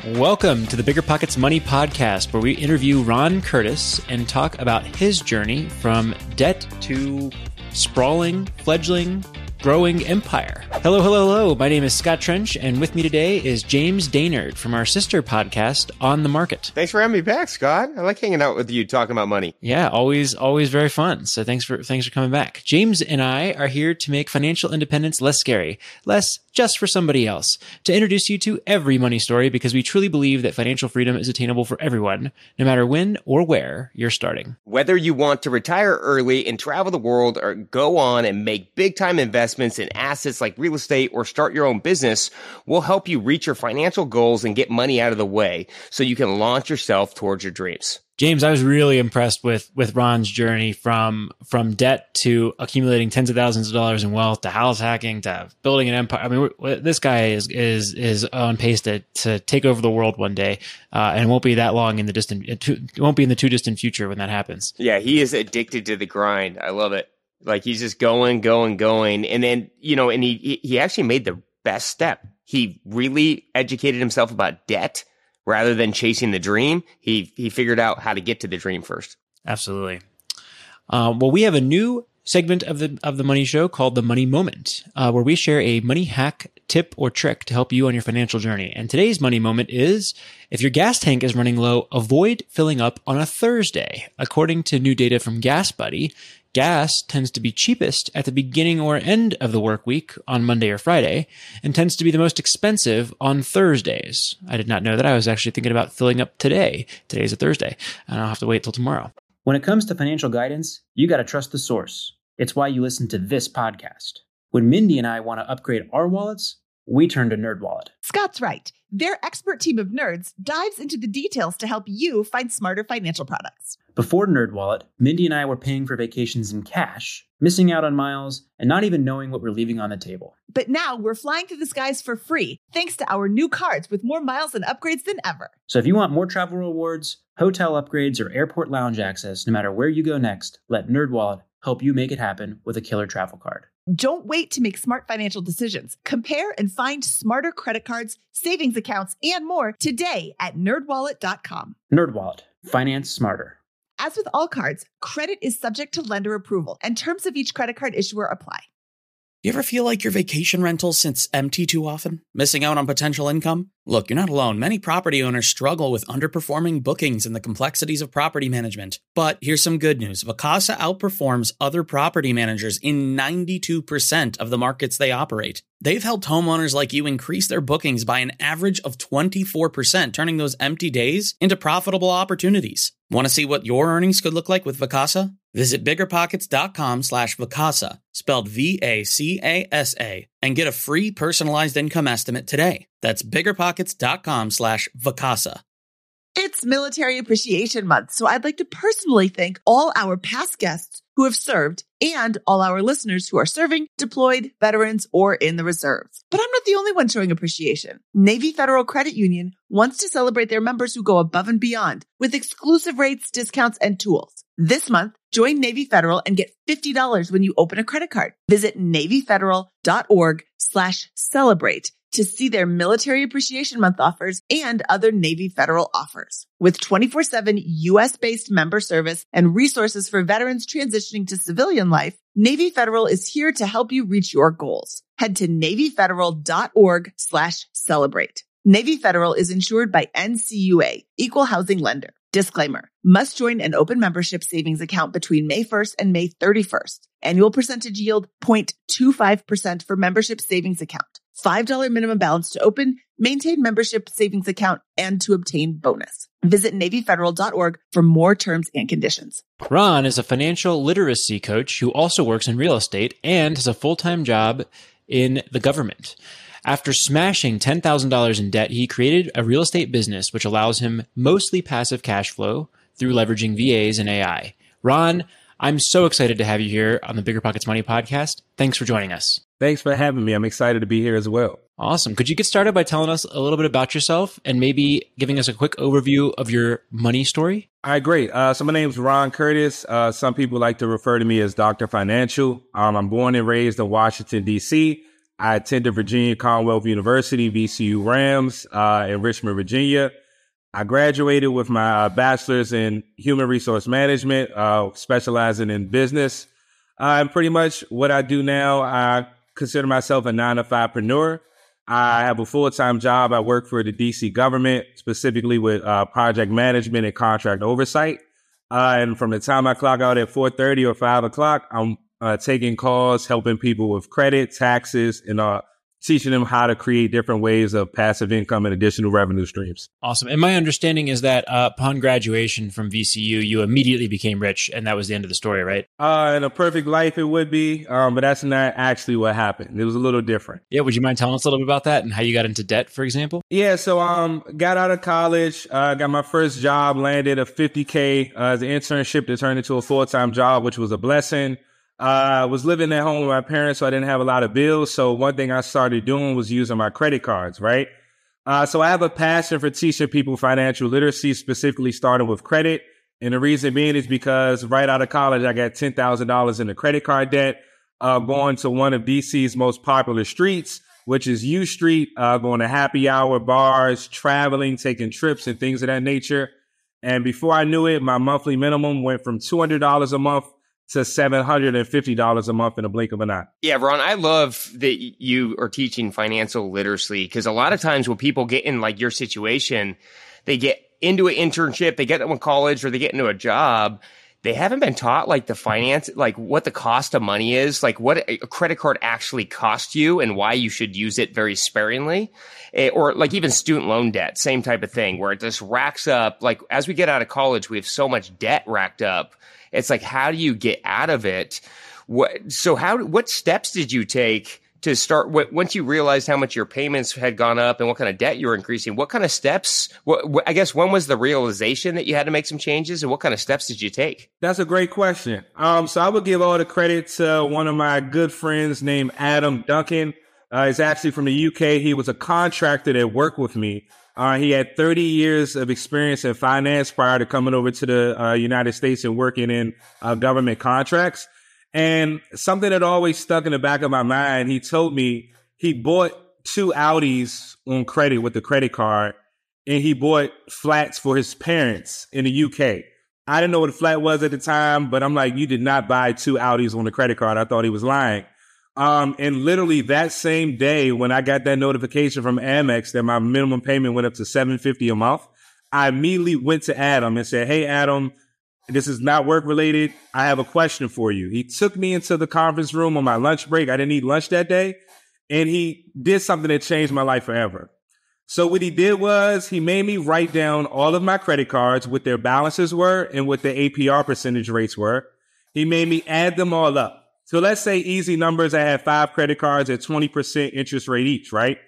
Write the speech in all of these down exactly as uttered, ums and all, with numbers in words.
Welcome to the Bigger Pockets Money Podcast, where we interview Ron Curtis and talk about his journey from debt to sprawling, fledgling, growing empire. Hello, hello, hello. My name is Scott Trench, and with me today is James Daynard from our sister podcast, On the Market. Thanks for having me back, Scott. I like hanging out with you, talking about money. Yeah, always, always very fun. So thanks for thanks for coming back. James and I are here to make financial independence less scary, less just for somebody else, to introduce you to every money story, because we truly believe that financial freedom is attainable for everyone, no matter when or where you're starting. Whether you want to retire early and travel the world, or go on and make big-time investments in assets like real estate, or start your own business, we'll help you reach your financial goals and get money out of the way so you can launch yourself towards your dreams. James, I was really impressed with with Ron's journey from from debt to accumulating tens of thousands of dollars in wealth to house hacking to building an empire. I mean, we're, this guy is is is on pace to to take over the world one day, uh, and it won't be that long in the distant. It won't be in the too distant future when that happens. Yeah, he is addicted to the grind. I love it. Like, he's just going, going, going, and then you know, and he he actually made the best step. He really educated himself about debt. Rather than chasing the dream, he he figured out how to get to the dream first. Absolutely. Uh, well, we have a new segment of the of the Money Show called the Money Moment, uh, where we share a money hack, tip, or trick to help you on your financial journey. And today's Money Moment is, if your gas tank is running low, avoid filling up on a Thursday. According to new data from GasBuddy, gas tends to be cheapest at the beginning or end of the work week on Monday or Friday, and tends to be the most expensive on Thursdays. I did not know that. I was actually thinking about filling up today. Today's a Thursday, and I'll have to wait till tomorrow. When it comes to financial guidance, you got to trust the source. It's why you listen to this podcast. When Mindy and I want to upgrade our wallets, we turn to NerdWallet. Scott's right. Their expert team of nerds dives into the details to help you find smarter financial products. Before NerdWallet, Mindy and I were paying for vacations in cash, missing out on miles, and not even knowing what we're leaving on the table. But now we're flying through the skies for free, thanks to our new cards with more miles and upgrades than ever. So if you want more travel rewards, hotel upgrades, or airport lounge access, no matter where you go next, let NerdWallet help you make it happen with a killer travel card. Don't wait to make smart financial decisions. Compare and find smarter credit cards, savings accounts, and more today at nerd wallet dot com. NerdWallet. Finance smarter. As with all cards, credit is subject to lender approval, and terms of each credit card issuer apply. You ever feel like your vacation rental sits empty too often? Missing out on potential income? Look, you're not alone. Many property owners struggle with underperforming bookings and the complexities of property management. But here's some good news. Vacasa outperforms other property managers in ninety-two percent of the markets they operate. They've helped homeowners like you increase their bookings by an average of twenty-four percent, turning those empty days into profitable opportunities. Want to see what your earnings could look like with Vacasa? Visit biggerpockets.com slash Vacasa, spelled V A C A S A, and get a free personalized income estimate today. That's biggerpockets.com slash Vacasa. It's Military Appreciation Month, so I'd like to personally thank all our past guests who have served and all our listeners who are serving, deployed, veterans, or in the reserves. But I'm not the only one showing appreciation. Navy Federal Credit Union wants to celebrate their members who go above and beyond with exclusive rates, discounts, and tools. This month, join Navy Federal and get fifty dollars when you open a credit card. Visit NavyFederal.org slash celebrate to see their Military Appreciation Month offers and other Navy Federal offers. With twenty-four seven U S-based member service and resources for veterans transitioning to civilian life, Navy Federal is here to help you reach your goals. Head to NavyFederal.org slash celebrate. Navy Federal is insured by N C U A, Equal Housing Lender. Disclaimer, must join an open membership savings account between May first and May thirty-first. Annual percentage yield zero point two five percent for membership savings account. five dollars minimum balance to open, maintain membership savings account, and to obtain bonus. Visit Navy Federal dot org for more terms and conditions. Ron is a financial literacy coach who also works in real estate and has a full-time job in the government. After smashing ten thousand dollars in debt, he created a real estate business which allows him mostly passive cash flow through leveraging V As and A I. Ron, I'm so excited to have you here on the Bigger Pockets Money podcast. Thanks for joining us. Thanks for having me. I'm excited to be here as well. Awesome. Could you get started by telling us a little bit about yourself and maybe giving us a quick overview of your money story? All right, great. Uh, so my name is Ron Curtis. Uh, some people like to refer to me as Doctor Financial. Um, I'm born and raised in Washington, D C, I attended Virginia Commonwealth University, V C U Rams, uh, in Richmond, Virginia. I graduated with my uh, bachelor's in human resource management, uh, specializing in business. Uh, and pretty much what I do now, I consider myself a nine to five-preneur. I have a full-time job. I work for the D C government, specifically with uh, project management and contract oversight. Uh, and from the time I clock out at four thirty or five o'clock, I'm uh, taking calls, helping people with credit, taxes, and uh, teaching them how to create different ways of passive income and additional revenue streams. Awesome. And my understanding is that uh, upon graduation from V C U, you immediately became rich, and that was the end of the story, right? Uh, in a perfect life, it would be, um, but that's not actually what happened. It was a little different. Yeah. Would you mind telling us a little bit about that and how you got into debt, for example? Yeah. So, um, got out of college, uh, got my first job, landed a fifty K uh, as an internship that turned into a full-time job, which was a blessing. I uh, was living at home with my parents, so I didn't have a lot of bills. So one thing I started doing was using my credit cards, right? Uh, so I have a passion for teaching people financial literacy, specifically starting with credit. And the reason being is because right out of college, I got ten thousand dollars in the credit card debt, uh, going to one of D C's most popular streets, which is U Street, uh, going to happy hour bars, traveling, taking trips and things of that nature. And before I knew it, my monthly minimum went from two hundred dollars a month to seven hundred fifty dollars a month in a blink of an eye. Yeah, Ron, I love that you are teaching financial literacy, because a lot of times when people get in like your situation, they get into an internship, they get into college, or they get into a job, they haven't been taught like the finance, like what the cost of money is, like what a credit card actually costs you and why you should use it very sparingly. Or like even student loan debt, same type of thing, where it just racks up. Like as we get out of college, we have so much debt racked up. It's like, how do you get out of it? What, so how, what steps did you take to start, what, once you realized how much your payments had gone up and what kind of debt you were increasing? What kind of steps, what, what, I guess, when was the realization that you had to make some changes, and what kind of steps did you take? That's a great question. Um, so I would give all the credit to one of my good friends named Adam Duncan. Uh, he's actually from the U K. He was a contractor that worked with me. Uh, he had thirty years of experience in finance prior to coming over to the uh, United States and working in uh, government contracts. And something that always stuck in the back of my mind, he told me he bought two Audis on credit with the credit card, and he bought flats for his parents in the U K. I didn't know what a flat was at the time, but I'm like, you did not buy two Audis on the credit card. I thought he was lying. Um, and literally that same day when I got that notification from Amex that my minimum payment went up to seven hundred fifty dollars a month, I immediately went to Adam and said, hey, Adam, this is not work related. I have a question for you. He took me into the conference room on my lunch break. I didn't eat lunch that day. And he did something that changed my life forever. So what he did was he made me write down all of my credit cards, what their balances were and what the A P R percentage rates were. He made me add them all up. So let's say easy numbers, I had five credit cards at twenty percent interest rate each, right?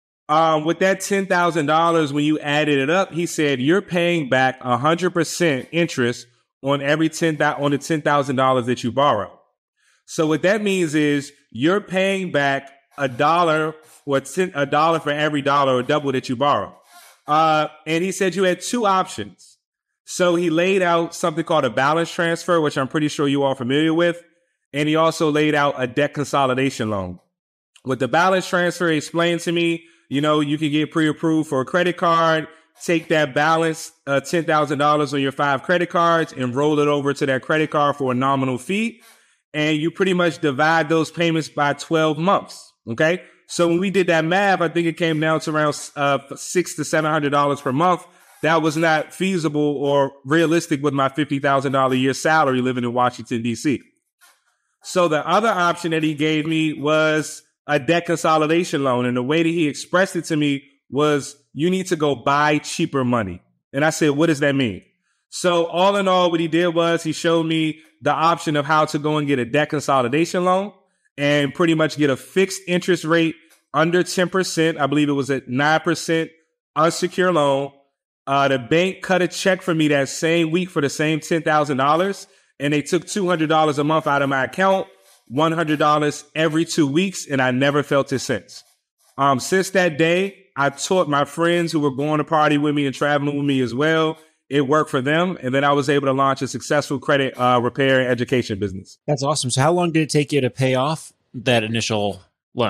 Um, with that ten thousand dollars, when you added it up, he said, you're paying back one hundred percent interest on every ten, on the ten thousand dollars that you borrow. So what that means is you're paying back a dollar or ten, a dollar for every dollar or double that you borrow. Uh, and he said you had two options. So he laid out something called a balance transfer, which I'm pretty sure you all are familiar with. And he also laid out a debt consolidation loan. With the balance transfer, he explained to me, you know, you can get pre-approved for a credit card, take that balance, uh, ten thousand dollars on your five credit cards and roll it over to that credit card for a nominal fee. And you pretty much divide those payments by twelve months. Okay. So when we did that math, I think it came down to around uh, six to seven hundred dollars per month. That was not feasible or realistic with my fifty thousand dollars a year salary living in Washington, D C. So the other option that he gave me was a debt consolidation loan. And the way that he expressed it to me was, you need to go buy cheaper money. And I said, what does that mean? So all in all, what he did was he showed me the option of how to go and get a debt consolidation loan and pretty much get a fixed interest rate under ten percent. I believe it was at nine percent unsecured loan. Uh, the bank cut a check for me that same week for the same ten thousand dollars. And they took two hundred dollars a month out of my account, one hundred dollars every two weeks, and I never felt it since. Um, since that day, I taught my friends who were going to party with me and traveling with me as well. It worked for them, and then I was able to launch a successful credit uh, repair and education business. That's awesome. So how long did it take you to pay off that initial loan?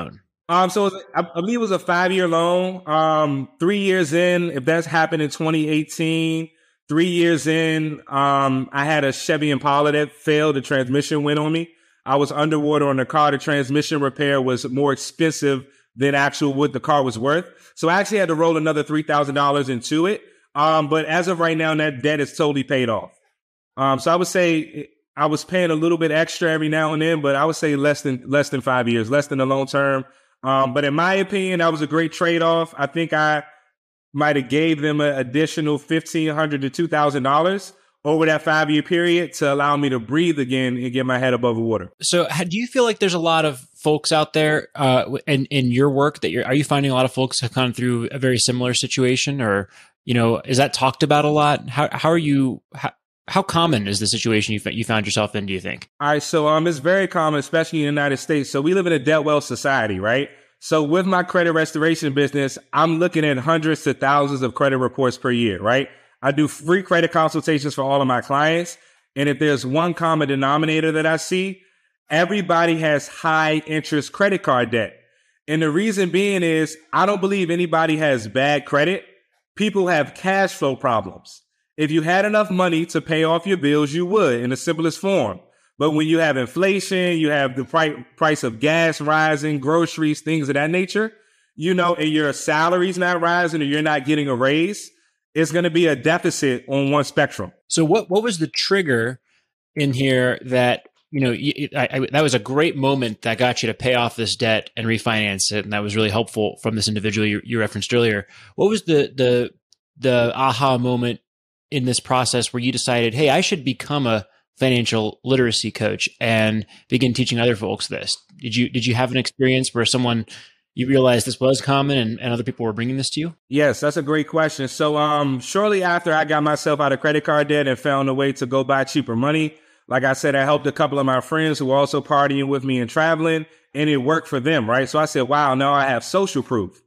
Um, so it was, I believe it was a five year loan. Um, three years in, if that's happened in twenty eighteen, three years in, um, I had a Chevy Impala that failed. The transmission went on me. I was underwater on the car. The transmission repair was more expensive than actual what the car was worth. So I actually had to roll another three thousand dollars into it. Um, but as of right now, that debt is totally paid off. Um, so I would say I was paying a little bit extra every now and then, but I would say less than, less than five years, less than the long term. Um, but in my opinion, that was a great trade-off. I think I might have gave them an additional fifteen hundred dollars to two thousand dollars over that five-year period to allow me to breathe again and get my head above the water. So how, do you feel like there's a lot of folks out there uh, in, in your work that you're, are you finding a lot of folks have gone through a very similar situation, or, you know, is that talked about a lot? How, how are you, how, how common is the situation you, you found yourself in, do you think? All right. So um, it's very common, especially in the United States. So we live in a debt wealth society, right? So with my credit restoration business, I'm looking at hundreds to thousands of credit reports per year, right? I do free credit consultations for all of my clients. And if there's one common denominator that I see, everybody has high interest credit card debt. And the reason being is I don't believe anybody has bad credit. People have cash flow problems. If you had enough money to pay off your bills, you would in the simplest form. But when you have inflation, you have the price price of gas rising, groceries, things of that nature, you know, and your salary's not rising or you're not getting a raise, it's going to be a deficit on one spectrum. So what, what was the trigger in here that, you know, you, I, I, that was a great moment that got you to pay off this debt and refinance it. And that was really helpful from this individual you, you referenced earlier. What was the, the, the aha moment in this process where you decided, hey, I should become a financial literacy coach and begin teaching other folks this? Did you, did you have an experience where someone, you realized this was common and, and other people were bringing this to you? Yes, that's a great question. So um, shortly after I got myself out of credit card debt and found a way to go buy cheaper money, like I said, I helped a couple of my friends who were also partying with me and traveling, and it worked for them, right? So I said, wow, now I have social proof.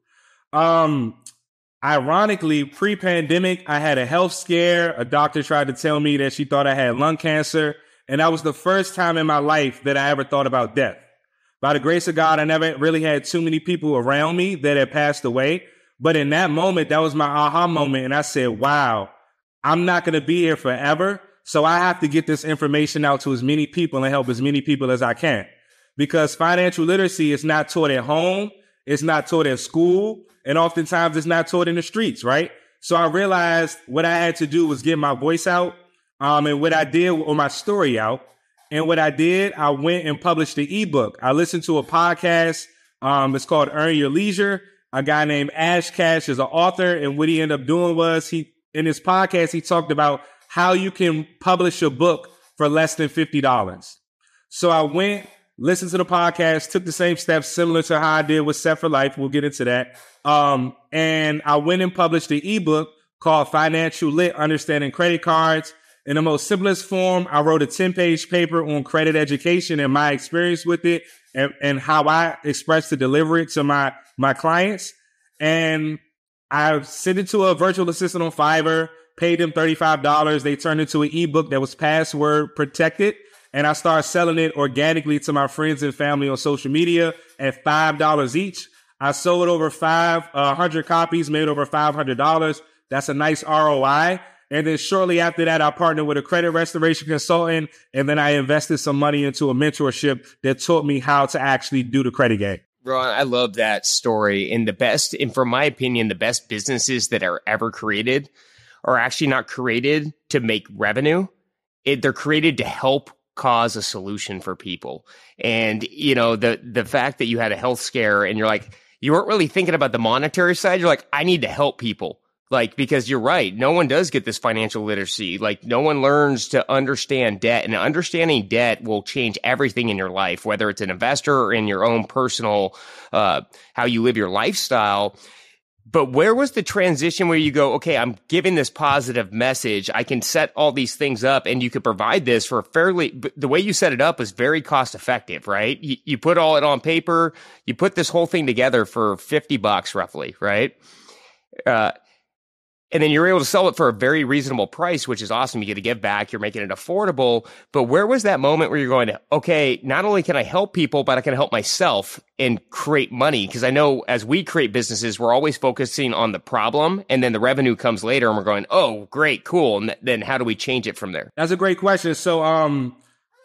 Um, ironically, pre-pandemic, I had a health scare. A doctor tried to tell me that she thought I had lung cancer. And that was the first time in my life that I ever thought about death. By the grace of God, I never really had too many people around me that had passed away. But in that moment, that was my aha moment. And I said, wow, I'm not going to be here forever. So I have to get this information out to as many people and help as many people as I can. Because financial literacy is not taught at home. It's not taught at school. And oftentimes it's not taught in the streets, right? So I realized what I had to do was get my voice out. Um, and what I did, or my story out. And what I did, I went and published the ebook. I listened to a podcast. Um, it's called Earn Your Leisure. A guy named Ash Cash is an author. And what he ended up doing was he, in his podcast, he talked about how you can publish a book for less than fifty dollars. So I went, listened to the podcast, took the same steps similar to how I did with Set for Life. We'll get into that. Um, and I went and published the ebook called Financial Lit, Understanding Credit Cards. In the most simplest form, I wrote a ten page paper on credit education and my experience with it and, and how I express to deliver it to my, my clients. And I sent it to a virtual assistant on Fiverr, paid them thirty-five dollars. They turned it into an ebook that was password protected. And I started selling it organically to my friends and family on social media at five dollars each. I sold over five hundred copies, made over five hundred dollars. That's a nice R O I. And then shortly after that, I partnered with a credit restoration consultant. And then I invested some money into a mentorship that taught me how to actually do the credit game. Ron, I love that story. And the best, and from my opinion, the best businesses that are ever created are actually not created to make revenue. It, they're created to help cause a solution for people. And, you know, the, the fact that you had a health scare and you're like, you weren't really thinking about the monetary side. You're like, I need to help people. Like, because you're right. No one does get this financial literacy. Like, no one learns to understand debt, and understanding debt will change everything in your life, whether it's an investor or in your own personal, uh, how you live your lifestyle. But where was the transition where you go, okay, I'm giving this positive message. I can set all these things up and you could provide this for a fairly, the way you set it up was very cost effective, right? You, you put all it on paper, you put this whole thing together for fifty bucks roughly, right? Uh, and then you're able to sell it for a very reasonable price, which is awesome. You get to give back. You're making it affordable. But where was that moment where you're going, okay, not only can I help people, but I can help myself and create money? Because I know as we create businesses, we're always focusing on the problem, and then the revenue comes later, and we're going, oh, great, cool. And th- then how do we change it from there? That's a great question. So um,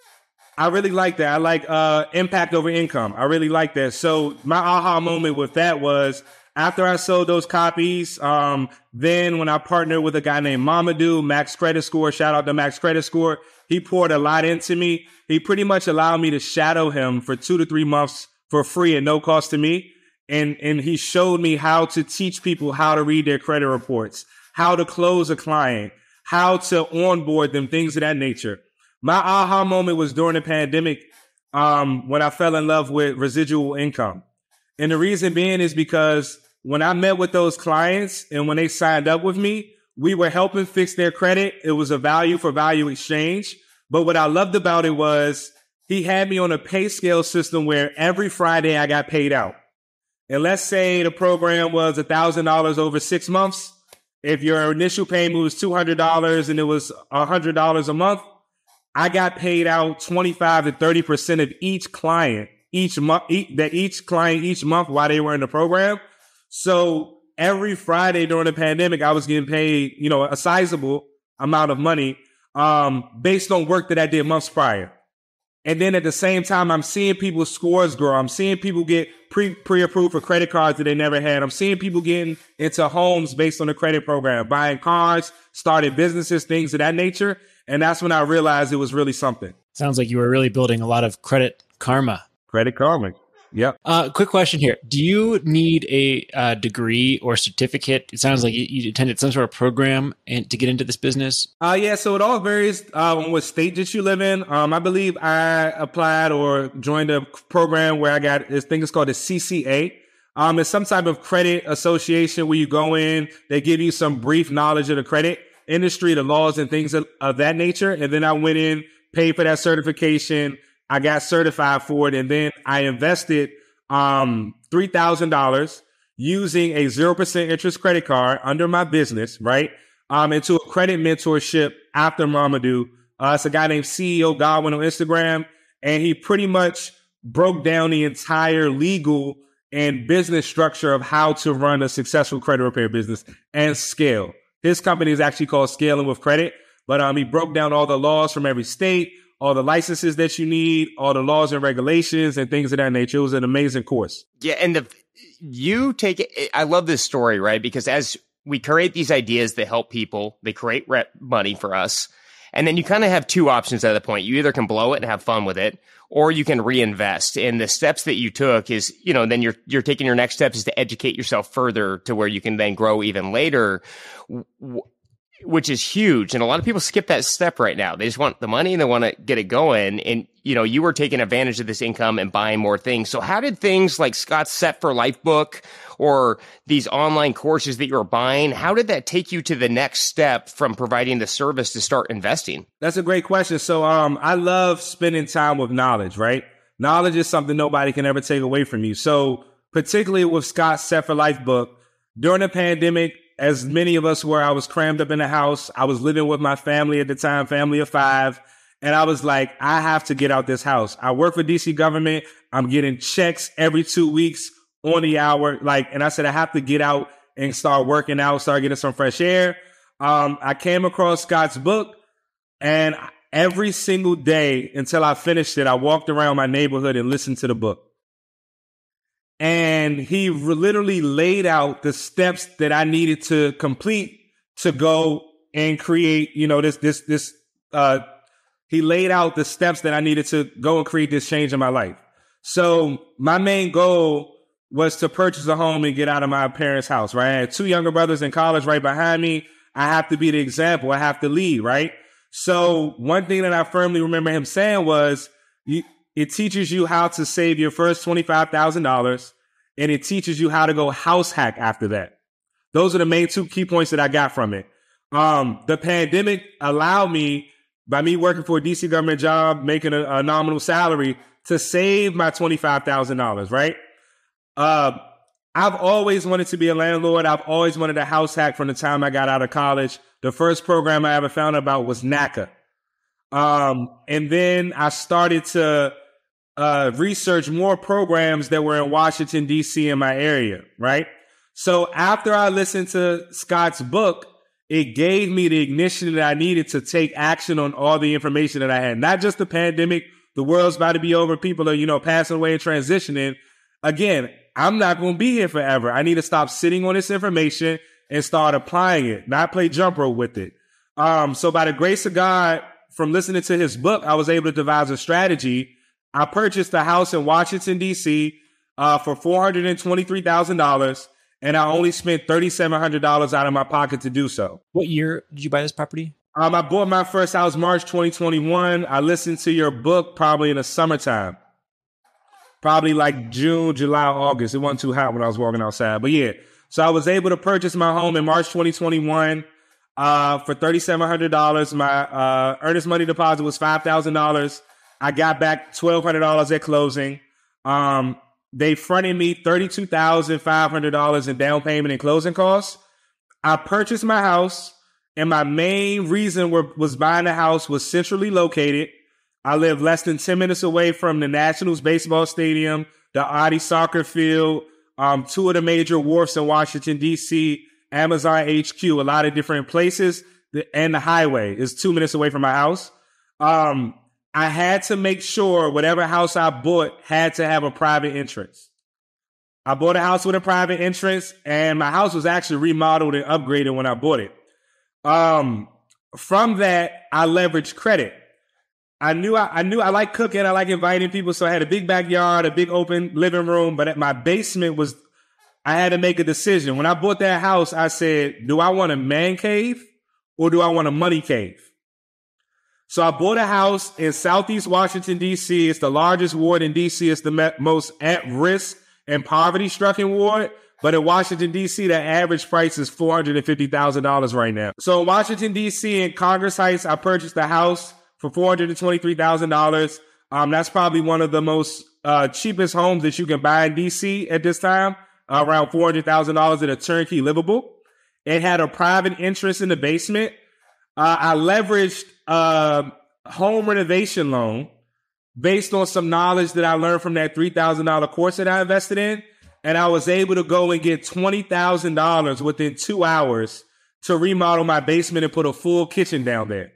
I really like that. I like uh, impact over income. I really like that. So my aha moment with that was, after I sold those copies, um, then when I partnered with a guy named Mamadou, Max Credit Score, shout out to Max Credit Score, he poured a lot into me. He pretty much allowed me to shadow him for two to three months for free at no cost to me. And, and he showed me how to teach people how to read their credit reports, how to close a client, how to onboard them, things of that nature. My aha moment was during the pandemic, um, when I fell in love with residual income. And the reason being is because when I met with those clients and when they signed up with me, we were helping fix their credit. It was a value for value exchange. But what I loved about it was he had me on a pay scale system where every Friday I got paid out. And let's say the program was one thousand dollars over six months. If your initial payment was two hundred dollars and it was one hundred dollars a month, I got paid out twenty-five to thirty percent of each client, each month, that each client each month while they were in the program. So every Friday during the pandemic, I was getting paid, you know, a sizable amount of money um, based on work that I did months prior. And then at the same time, I'm seeing people's scores grow. I'm seeing people get pre, pre-approved for credit cards that they never had. I'm seeing people getting into homes based on the credit program, buying cars, starting businesses, things of that nature. And that's when I realized it was really something. Sounds like you were really building a lot of credit karma. Credit karma. Yep. Uh, quick question here. Do you need a uh, degree or certificate? It sounds like you, you attended some sort of program and to get into this business. Uh, yeah, so it all varies uh, on what state that you live in. Um, I believe I applied or joined a program where I got, this thing is called the C C A. Um, it's some type of credit association where you go in, they give you some brief knowledge of the credit industry, the laws and things of, of that nature. And then I went in, paid for that certification. I got certified for it, and then I invested um, three thousand dollars using a zero percent interest credit card under my business, right, um, into a credit mentorship after Mamadou. Uh, it's a guy named C E O Godwin on Instagram, and he pretty much broke down the entire legal and business structure of how to run a successful credit repair business and scale. His company is actually called Scaling with Credit, but um, he broke down all the laws from every state, all the licenses that you need, all the laws and regulations and things of that nature. It was an amazing course. Yeah. And the, you take it. I love this story, right? Because as we create these ideas that help people, they create rep money for us. And then you kind of have two options at that point. You either can blow it and have fun with it, or you can reinvest. And the steps that you took is, you know, then you're, you're taking your next steps is to educate yourself further to where you can then grow even later, which is huge. And a lot of people skip that step right now. They just want the money and they want to get it going. And, you know, you were taking advantage of this income and buying more things. So how did things like Scott's Set for Life book or these online courses that you were buying, how did that take you to the next step from providing the service to start investing? That's a great question. So um, I love spending time with knowledge, right? Knowledge is something nobody can ever take away from you. So particularly with Scott's Set for Life book, during the pandemic, as many of us were, I was crammed up in the house. I was living with my family at the time, family of five. And I was like, I have to get out this house. I work for D C government. I'm getting checks every two weeks on the hour. Like, and I said, I have to get out and start working out, start getting some fresh air. Um, I came across Scott's book, and every single day until I finished it, I walked around my neighborhood and listened to the book. And he literally laid out the steps that I needed to complete to go and create, you know, this, this, this, uh, he laid out the steps that I needed to go and create this change in my life. So my main goal was to purchase a home and get out of my parents' house, right? I had two younger brothers in college right behind me. I have to be the example. I have to lead, right? So one thing that I firmly remember him saying was, you, it teaches you how to save your first twenty-five thousand dollars, and it teaches you how to go house hack after that. Those are the main two key points that I got from it. Um, the pandemic allowed me, by me working for a D C government job, making a, a nominal salary, to save my twenty-five thousand dollars, right? Uh, I've always wanted to be a landlord. I've always wanted a house hack from the time I got out of college. The first program I ever found about was NACA. Um, and then I started to uh, research more programs that were in Washington, D C in my area, right? So after I listened to Scott's book, it gave me the ignition that I needed to take action on all the information that I had. Not just the pandemic, the world's about to be over, people are, you know, passing away and transitioning. Again, I'm not going to be here forever. I need to stop sitting on this information and start applying it, not play jump rope with it. Um, so by the grace of God, from listening to his book, I was able to devise a strategy. I purchased a house in Washington, D C uh, for four hundred twenty-three thousand dollars, and I only spent three thousand seven hundred dollars out of my pocket to do so. What year did you buy this property? Um, I bought my first house March twenty twenty-one. I listened to your book probably in the summertime. Probably like June, July, August. It wasn't too hot when I was walking outside. But yeah, so I was able to purchase my home in March twenty twenty-one uh, for three thousand seven hundred dollars. My uh, earnest money deposit was five thousand dollars. I got back twelve hundred dollars at closing. Um, they fronted me thirty-two thousand five hundred dollars in down payment and closing costs. I purchased my house, and my main reason were, was buying the house was centrally located. I live less than ten minutes away from the Nationals baseball stadium, the Audi soccer field, um, two of the major wharfs in Washington, D C, Amazon H Q, a lot of different places, and the highway is two minutes away from my house. Um, I had to make sure whatever house I bought had to have a private entrance. I bought a house with a private entrance, and my house was actually remodeled and upgraded when I bought it. Um, from that, I leveraged credit. I knew I, I knew I like cooking. I like inviting people. So I had a big backyard, a big open living room. But at my basement was, I had to make a decision. When I bought that house, I said, do I want a man cave or do I want a money cave? So I bought a house in Southeast Washington, D C. It's the largest ward in D C. It's the me- most at-risk and poverty-stricken ward. But in Washington, D C, the average price is four hundred fifty thousand dollars right now. So in Washington, D C, in Congress Heights, I purchased a house for four hundred twenty-three thousand dollars. Um, that's probably one of the most uh, cheapest homes that you can buy in D C at this time, uh, around four hundred thousand dollars at a turnkey livable. It had a private entrance in the basement. Uh, I leveraged a home renovation loan based on some knowledge that I learned from that three thousand dollars course that I invested in. And I was able to go and get twenty thousand dollars within two hours to remodel my basement and put a full kitchen down there.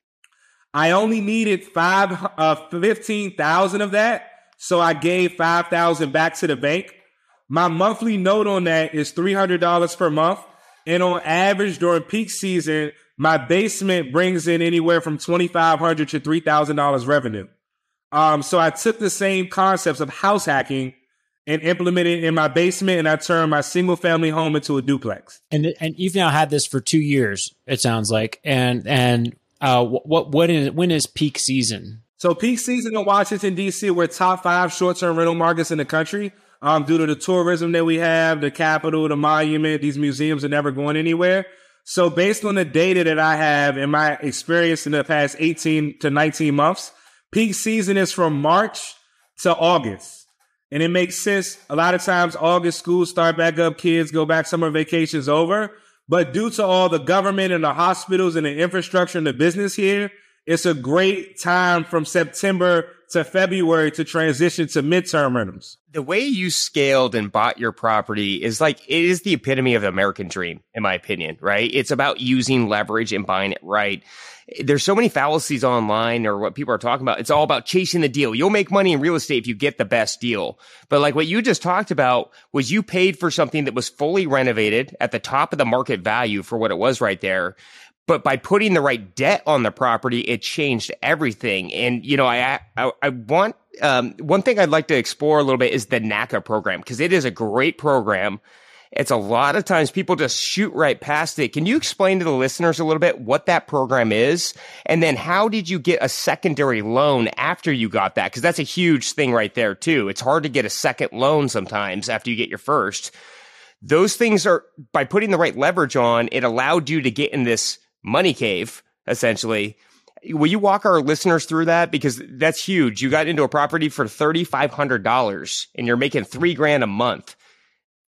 I only needed five, uh, fifteen thousand of that. So I gave five thousand back to the bank. My monthly note on that is three hundred dollars per month. And on average during peak season, my basement brings in anywhere from twenty-five hundred dollars to three thousand dollars revenue. Um, so I took the same concepts of house hacking and implemented it in my basement, and I turned my single family home into a duplex. And and you've now had this for two years, it sounds like. And and Uh, what, what is, when is peak season? So peak season in Washington, D C, we're top five short-term rental markets in the country, um, due to the tourism that we have, the Capitol, the Monument. These museums are never going anywhere. So based on the data that I have and my experience in the past eighteen to nineteen months, peak season is from March to August. And it makes sense. A lot of times August schools start back up, kids go back, summer vacations over. But due to all the government and the hospitals and the infrastructure and the business here, it's a great time from September to February to transition to midterm rentals. The way you scaled and bought your property is like, it is the epitome of the American dream, in my opinion, right? It's about using leverage and buying it right. There's so many fallacies online or what people are talking about. It's all about chasing the deal. You'll make money in real estate if you get the best deal. But like what you just talked about was you paid for something that was fully renovated at the top of the market value for what it was right there. But by putting the right debt on the property, it changed everything. And, you know, I, I, I want, um, one thing I'd like to explore a little bit is the NACA program, because it is a great program. It's a lot of times people just shoot right past it. Can you explain to the listeners a little bit what that program is? And then how did you get a secondary loan after you got that? Because that's a huge thing right there too. It's hard to get a second loan sometimes after you get your first. Those things are, by putting the right leverage on, it allowed you to get in this money cave, essentially. Will you walk our listeners through that? Because that's huge. You got into a property for three thousand five hundred dollars and you're making three grand a month.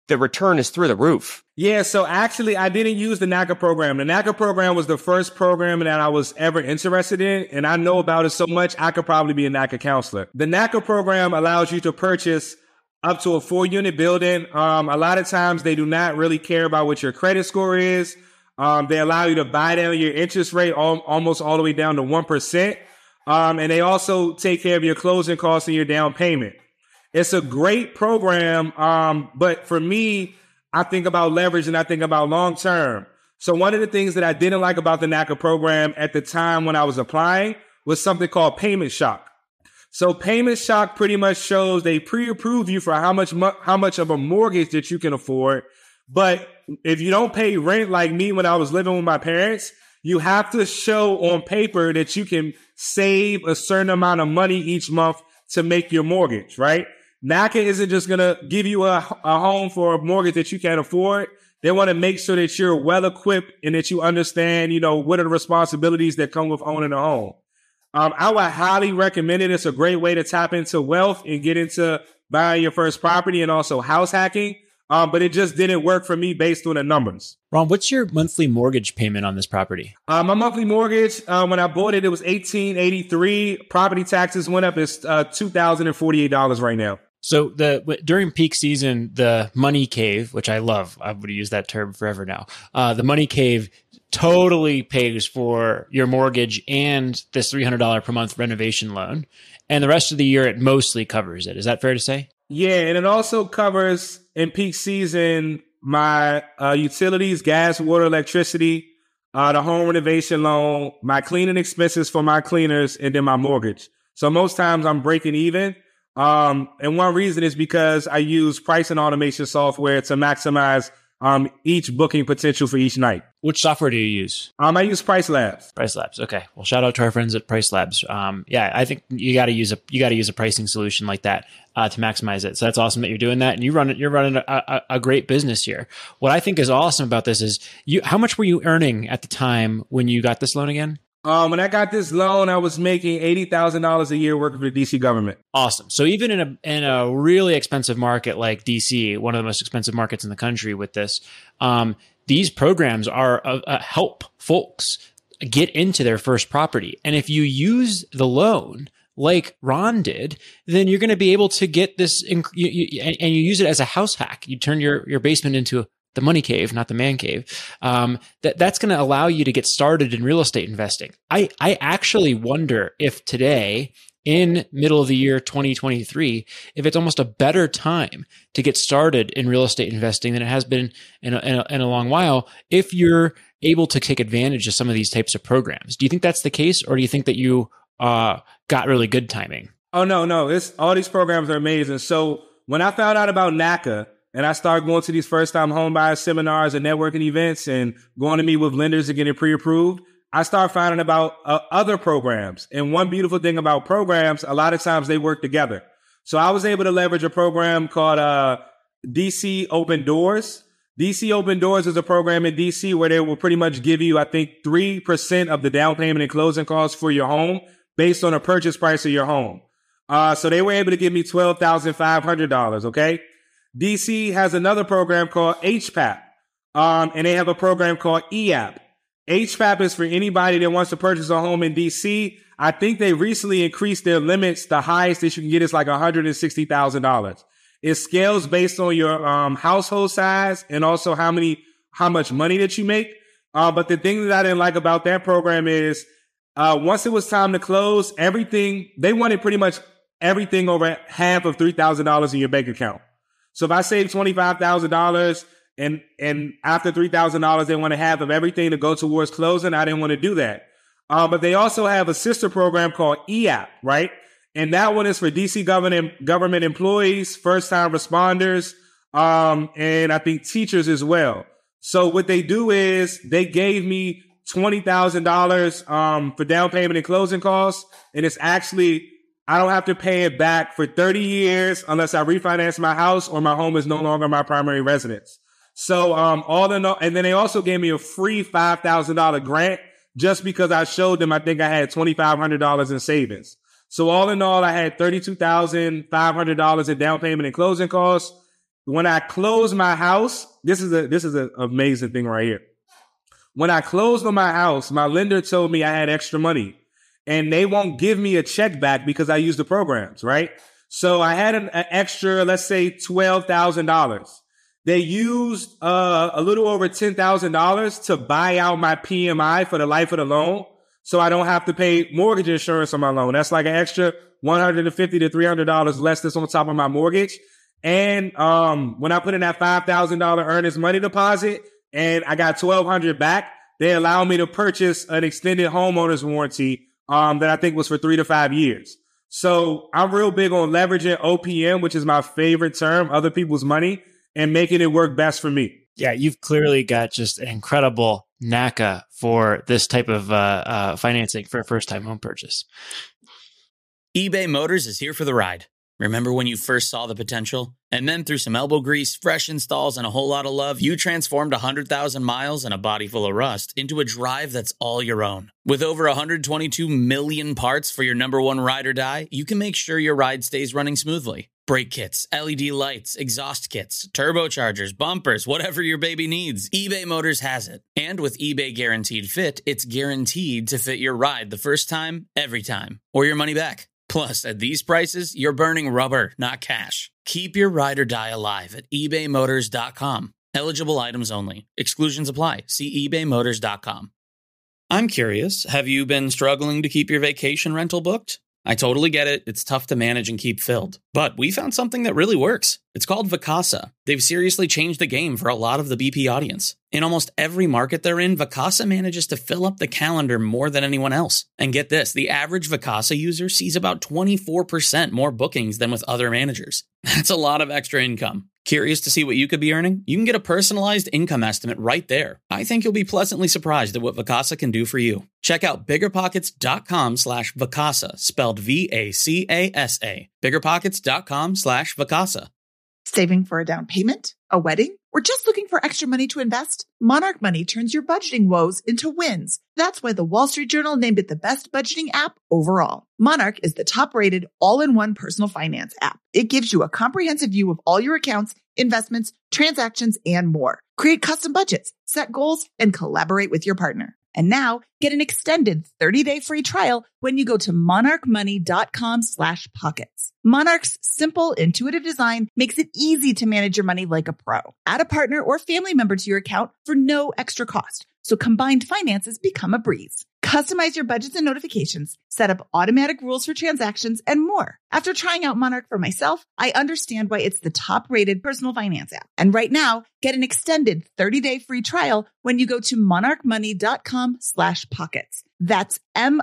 the return is through the roof. Yeah, so actually, I didn't use the NACA program. The NACA program was the first program that I was ever interested in, and I know about it so much, I could probably be a NACA counselor. The NACA program allows you to purchase up to a four-unit building. Um, a lot of times, they do not really care about what your credit score is. Um, they allow you to buy down your interest rate all, almost all the way down to one percent. Um, and they also take care of your closing costs and your down payment. It's a great program, um, but for me, I think about leverage and I think about long term. So one of the things that I didn't like about the NACA program at the time when I was applying was something called payment shock. So payment shock pretty much shows they pre-approve you for how much mo- how much of a mortgage that you can afford. But if you don't pay rent like me when I was living with my parents, you have to show on paper that you can save a certain amount of money each month to make your mortgage, right? NACA isn't just going to give you a, a home for a mortgage that you can't afford. They want to make sure that you're well equipped and that you understand, you know, what are the responsibilities that come with owning a home. Um, I would highly recommend it. It's a great way to tap into wealth and get into buying your first property and also house hacking. Um, but it just didn't work for me based on the numbers. Ron, what's your monthly mortgage payment on this property? Uh, my monthly mortgage, uh, when I bought it, it was eighteen eighty-three. Property taxes went up. It's uh, two thousand forty-eight dollars right now. So the during peak season, the money cave, which I love, I would use that term forever now. Uh, the money cave totally pays for your mortgage and this three hundred dollars per month renovation loan. And the rest of the year, it mostly covers it. Is that fair to say? Yeah, and it also covers in peak season my uh, utilities, gas, water, electricity, uh, the home renovation loan, my cleaning expenses for my cleaners, and then my mortgage. So most times I'm breaking even. Um, and one reason is because I use pricing automation software to maximize um, each booking potential for each night. Which software do you use? Um, I use Price Labs. Price Labs. Okay. Well, shout out to our friends at Price Labs. Um, yeah, I think you got to use a you got to use a pricing solution like that uh, to maximize it. So that's awesome that you're doing that, and you run it. You're running a, a, a great business here. What I think is awesome about this is you. How much were you earning at the time when you got this loan again? Um, when I got this loan, I was making eighty thousand dollars a year working for the D C government. Awesome. So even in a in a really expensive market like D C, one of the most expensive markets in the country with this, um, these programs are uh, uh, help folks get into their first property. And if you use the loan like Ron did, then you're going to be able to get this, inc- you, you, and, and you use it as a house hack. You turn your, your basement into the money cave, not the man cave. Um, that that's going to allow you to get started in real estate investing. I, I actually wonder if today, in middle of the year twenty twenty-three, if it's almost a better time to get started in real estate investing than it has been in a, in a, in a long while, if you're able to take advantage of some of these types of programs. Do you think that's the case, or do you think that you uh, got really good timing? Oh, no, no. It's, all these programs are amazing. So when I found out about NACA, and I started going to these first-time home buyer seminars and networking events and going to meet with lenders and getting pre-approved, I started finding about uh, other programs. And one beautiful thing about programs, a lot of times they work together. So I was able to leverage a program called uh, D C Open Doors. D C Open Doors is a program in D C where they will pretty much give you, I think, three percent of the down payment and closing costs for your home based on the purchase price of your home. Uh, so they were able to give me twelve thousand five hundred dollars, okay? D C has another program called H P A P, um, and they have a program called E A P. H P A P is for anybody that wants to purchase a home in D C. I think they recently increased their limits. The highest that you can get is like one hundred sixty thousand dollars. It scales based on your um, household size and also how many, how much money that you make. Uh, but the thing that I didn't like about that program is uh, once it was time to close, everything, they wanted pretty much everything over half of three thousand dollars in your bank account. So if I save twenty-five thousand dollars and, and after three thousand dollars, they want a half of everything to go towards closing, I didn't want to do that. Uh, but they also have a sister program called E A P, right? And that one is for D C government, government employees, first time responders, um, and I think teachers as well. So what they do is they gave me twenty thousand dollars, um, for down payment and closing costs. And it's actually, I don't have to pay it back for thirty years unless I refinance my house or my home is no longer my primary residence. So, um, all in all, and then they also gave me a free five thousand dollars grant just because I showed them, I think I had twenty-five hundred dollars in savings. So all in all, I had thirty-two thousand five hundred dollars in down payment and closing costs. when I close my house, this is a this is an amazing thing right here. When I closed on my house, my lender told me I had extra money, and they won't give me a check back because I used the programs, right? So I had an, an extra, let's say twelve thousand dollars. They used uh, a little over ten thousand dollars to buy out my P M I for the life of the loan, so I don't have to pay mortgage insurance on my loan. That's like an extra one hundred fifty to three hundred dollars less that's on top of my mortgage. And um, when I put in that five thousand dollars earnest money deposit and I got twelve hundred dollars back, they allowed me to purchase an extended homeowner's warranty um, that I think was for three to five years. So I'm real big on leveraging O P M, which is my favorite term, other people's money, and making it work best for me. Yeah, you've clearly got just an incredible N A C A for this type of uh, uh, financing for a first-time home purchase. eBay Motors is here for the ride. Remember when you first saw the potential? And then through some elbow grease, fresh installs, and a whole lot of love, you transformed one hundred thousand miles and a body full of rust into a drive that's all your own. With over one hundred twenty-two million parts for your number one ride or die, you can make sure your ride stays running smoothly. Brake kits, L E D lights, exhaust kits, turbochargers, bumpers, whatever your baby needs, eBay Motors has it. And with eBay Guaranteed Fit, it's guaranteed to fit your ride the first time, every time, or your money back. Plus, at these prices, you're burning rubber, not cash. Keep your ride or die alive at ebay motors dot com. Eligible items only. Exclusions apply. See ebay motors dot com. I'm curious, have you been struggling to keep your vacation rental booked? I totally get it. It's tough to manage and keep filled. But we found something that really works. It's called Vacasa. They've seriously changed the game for a lot of the B P audience. In almost every market they're in, Vacasa manages to fill up the calendar more than anyone else. And get this, the average Vacasa user sees about twenty-four percent more bookings than with other managers. That's a lot of extra income. Curious to see what you could be earning? You can get a personalized income estimate right there. I think you'll be pleasantly surprised at what Vacasa can do for you. Check out biggerpockets.com slash Vacasa, spelled V A C A S A. biggerpockets.com slash Vacasa. Saving for a down payment, a wedding, or just looking for extra money to invest? Monarch Money turns your budgeting woes into wins. That's why the Wall Street Journal named it the best budgeting app overall. Monarch is the top-rated all-in-one personal finance app. It gives you a comprehensive view of all your accounts, investments, transactions, and more. Create custom budgets, set goals, and collaborate with your partner. And now, get an extended thirty-day free trial when you go to monarchmoney.com slash pockets. Monarch's simple, intuitive design makes it easy to manage your money like a pro. Add a partner or family member to your account for no extra cost, so combined finances become a breeze. Customize your budgets and notifications, set up automatic rules for transactions, and more. After trying out Monarch for myself, I understand why it's the top-rated personal finance app. And right now, get an extended thirty-day free trial when you go to monarchmoney.com slash pockets. That's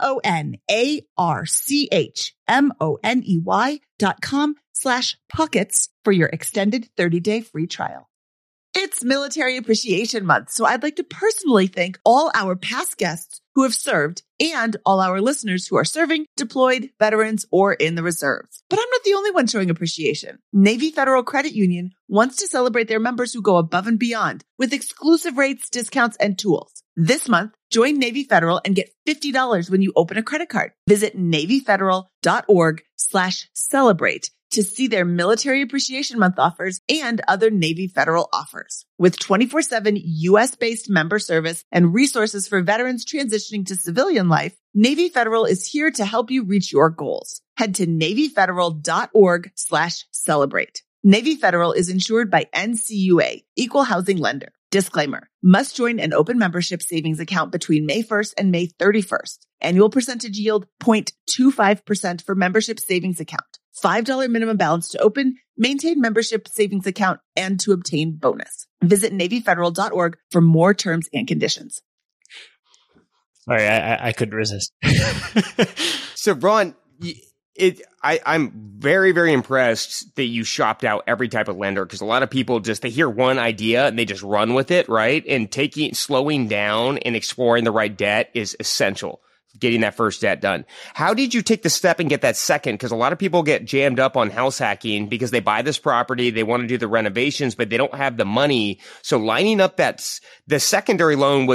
M-O-N-A-R-C-H-M-O-N-E-Y dot com slash pockets for your extended thirty-day free trial. It's Military Appreciation Month, so I'd like to personally thank all our past guests who have served and all our listeners who are serving, deployed, veterans, or in the reserves. But I'm not the only one showing appreciation. Navy Federal Credit Union wants to celebrate their members who go above and beyond with exclusive rates, discounts, and tools. This month, join Navy Federal and get fifty dollars when you open a credit card. Visit NavyFederal.org slash celebrate to see their Military Appreciation Month offers and other Navy Federal offers. With twenty-four seven U S-based member service and resources for veterans transitioning to civilian life, Navy Federal is here to help you reach your goals. Head to NavyFederal.org slash celebrate. Navy Federal is insured by N C U A, Equal Housing Lender. Disclaimer, must join an open membership savings account between May first and May thirty-first. Annual percentage yield zero point two five percent for membership savings account. five dollars minimum balance to open, maintain membership savings account, and to obtain bonus. Visit NavyFederal.org for more terms and conditions. Sorry, I, I couldn't resist. So, Ron, it, I, I'm very, very impressed that you shopped out every type of lender, because a lot of people just, they hear one idea and they just run with it, right? And taking, slowing down and exploring the right debt is essential. Getting that first debt done. How did you take the step and get that second? Because a lot of people get jammed up on house hacking because they buy this property, they want to do the renovations, but they don't have the money. So lining up that, the secondary loan was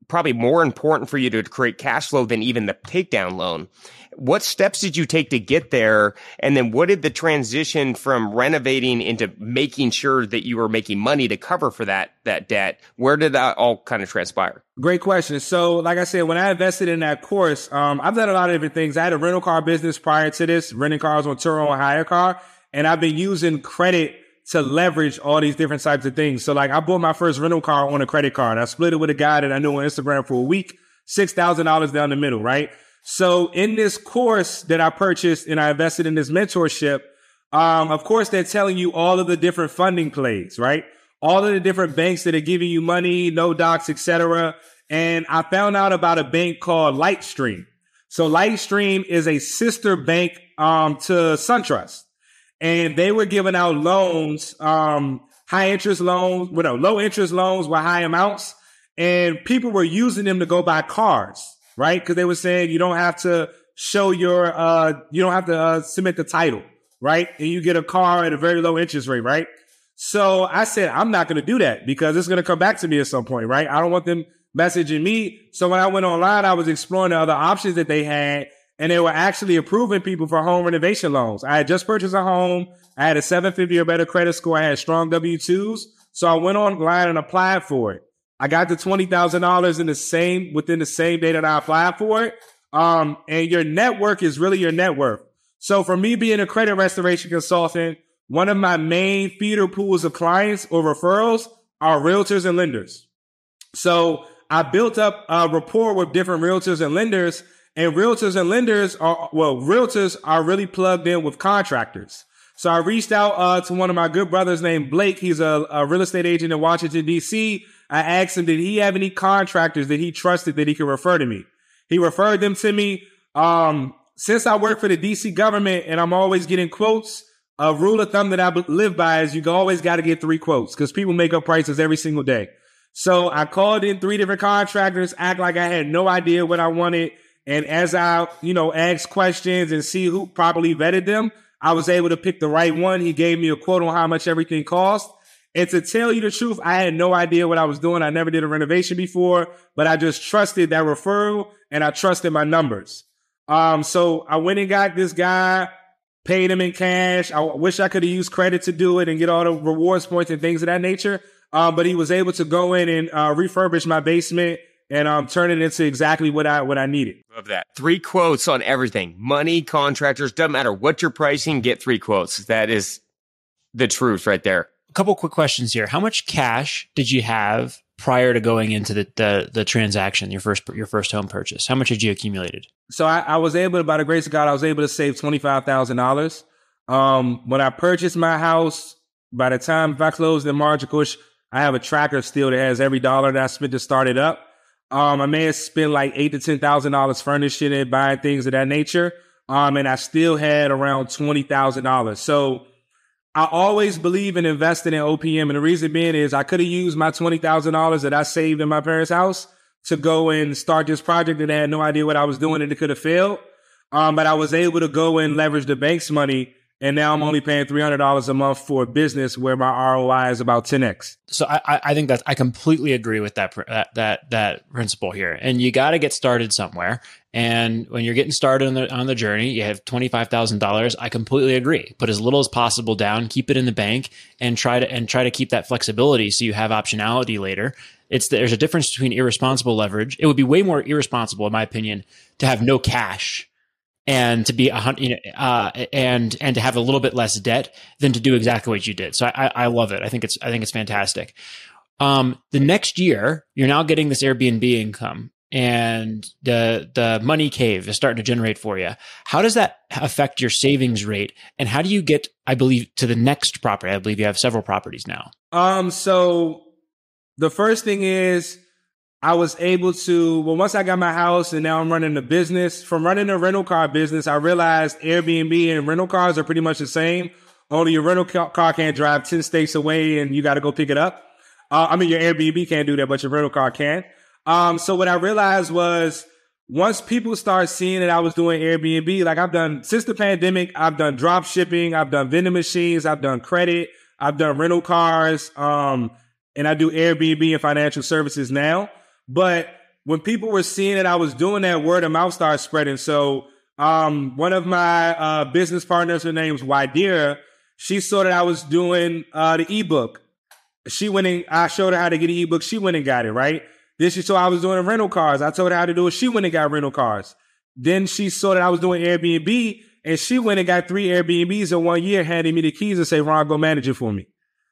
probably more important for you to create cash flow than even the takedown loan. What steps did you take to get there? And then what did the transition from renovating into making sure that you were making money to cover for that, that debt? Where did that all kind of transpire? Great question. So like I said, when I invested in that course, um, I've done a lot of different things. I had a rental car business prior to this, renting cars on Turo and Hire Car. And I've been using credit to leverage all these different types of things. So like I bought my first rental car on a credit card. I split it with a guy that I knew on Instagram for a week, six thousand dollars down the middle, right? So in this course that I purchased and I invested in this mentorship, um, of course, they're telling you all of the different funding plays, right? All of the different banks that are giving you money, no docs, et cetera. And I found out about a bank called Lightstream. So Lightstream is a sister bank um, to SunTrust. And they were giving out loans, um, high interest loans, well, no, low interest loans with high amounts. And people were using them to go buy cars. Right? Because they were saying you don't have to show your, uh, you don't have to uh, submit the title, right? And you get a car at a very low interest rate, right? So I said, I'm not going to do that because it's going to come back to me at some point, right? I don't want them messaging me. So when I went online, I was exploring the other options that they had, and they were actually approving people for home renovation loans. I had just purchased a home. I had a seven fifty or better credit score. I had strong W two's. So I went online and applied for it. I got the twenty thousand dollars in the same, within the same day that I applied for it. Um, and your network is really your net worth. So for me being a credit restoration consultant, one of my main feeder pools of clients or referrals are realtors and lenders. So I built up a rapport with different realtors and lenders, and realtors and lenders are, well, realtors are really plugged in with contractors. So I reached out uh, to one of my good brothers named Blake. He's a, a real estate agent in Washington, D C. I asked him, did he have any contractors that he trusted that he could refer to me? He referred them to me. Um, since I work for the D C government and I'm always getting quotes, a rule of thumb that I live by is you always got to get three quotes because people make up prices every single day. So I called in three different contractors, act like I had no idea what I wanted. And as I, you know, asked questions and see who properly vetted them, I was able to pick the right one. He gave me a quote on how much everything cost. And to tell you the truth, I had no idea what I was doing. I never did a renovation before, but I just trusted that referral and I trusted my numbers. Um, so I went and got this guy, paid him in cash. I wish I could have used credit to do it and get all the rewards points and things of that nature. Um, but he was able to go in and uh, refurbish my basement and um, turn it into exactly what I what I needed. Love that. Three quotes on everything. Money, contractors, doesn't matter what you're pricing, get three quotes. That is the truth right there. A couple quick questions here. How much cash did you have prior to going into the, the, the transaction, your first your first home purchase? How much had you accumulated? So I, I was able to, by the grace of God, I was able to save twenty-five thousand dollars. Um, when I purchased my house, by the time if I closed in March, of course, I have a tracker still that has every dollar that I spent to start it up. Um, I may have spent like eight to ten thousand dollars furnishing it, buying things of that nature. Um, and I still had around twenty thousand dollars. So I always believe in investing in O P M. And the reason being is I could have used my twenty thousand dollars that I saved in my parents' house to go and start this project and I had no idea what I was doing and it could have failed. Um, but I was able to go and leverage the bank's money. And now I'm only paying three hundred dollars a month for a business where my R O I is about ten x. So I, I think that I completely agree with that, that, that, that principle here. And you got to get started somewhere. And when you're getting started on the, on the journey, you have twenty-five thousand dollars. I completely agree. Put as little as possible down, keep it in the bank and try to, and try to keep that flexibility so you have optionality later. It's, there's a difference between irresponsible leverage. It would be way more irresponsible, in my opinion, to have no cash and to be a hundred, you know, uh, and, and to have a little bit less debt than to do exactly what you did. So I, I love it. I think it's, I think it's fantastic. Um, the next year, you're now getting this Airbnb income and the, the money cave is starting to generate for you. How does that affect your savings rate? And how do you get, I believe, to the next property? I believe you have several properties now. Um, so the first thing is, I was able to, well, once I got my house and now I'm running the business, from running a rental car business, I realized Airbnb and rental cars are pretty much the same. Only your rental car can't drive ten states away and you got to go pick it up. Uh, I mean, your Airbnb can't do that, but your rental car can. Um, so what I realized was once people start seeing that I was doing Airbnb, like I've done since the pandemic, I've done drop shipping, I've done vending machines, I've done credit, I've done rental cars, um, and I do Airbnb and financial services now. But when people were seeing that I was doing that, word of mouth started spreading. So um, one of my uh, business partners, her name's Wydira, she saw that I was doing uh, the ebook. She went and I showed her how to get an ebook. She went and got it, right? Then she saw I was doing rental cars. I told her how to do it. She went and got rental cars. Then she saw that I was doing Airbnb, and she went and got three Airbnbs in one year, handing me the keys and say, Ron, go manage it for me.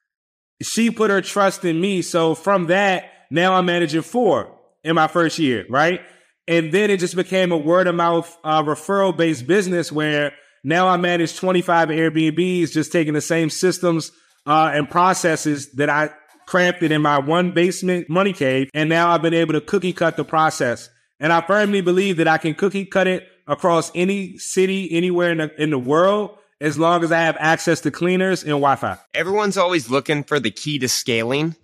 She put her trust in me. So from that, now I'm managing four in my first year, right? And then it just became a word of mouth uh, referral based business where now I manage twenty-five Airbnbs, just taking the same systems uh, and processes that I crafted in my one basement money cave. And now I've been able to cookie cut the process. And I firmly believe that I can cookie cut it across any city, anywhere in the, in the world, as long as I have access to cleaners and Wi-Fi. Everyone's always looking for the key to scaling.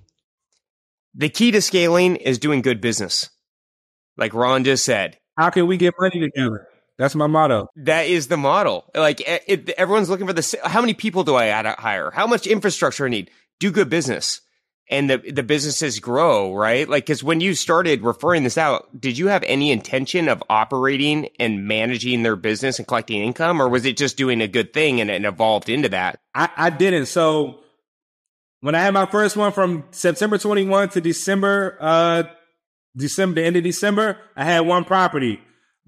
The key to scaling is doing good business. Like Ron just said. How can we get money together? That's my motto. That is the model. Like it, it, everyone's looking for the, how many people do I add, hire? How much infrastructure I need? Do good business. And the, the businesses grow, right? Like, cause when you started referring this out, did you have any intention of operating and managing their business and collecting income? Or was it just doing a good thing and it evolved into that? I, I didn't. So when I had my first one from September twenty-first to December, uh, December, the end of December, I had one property.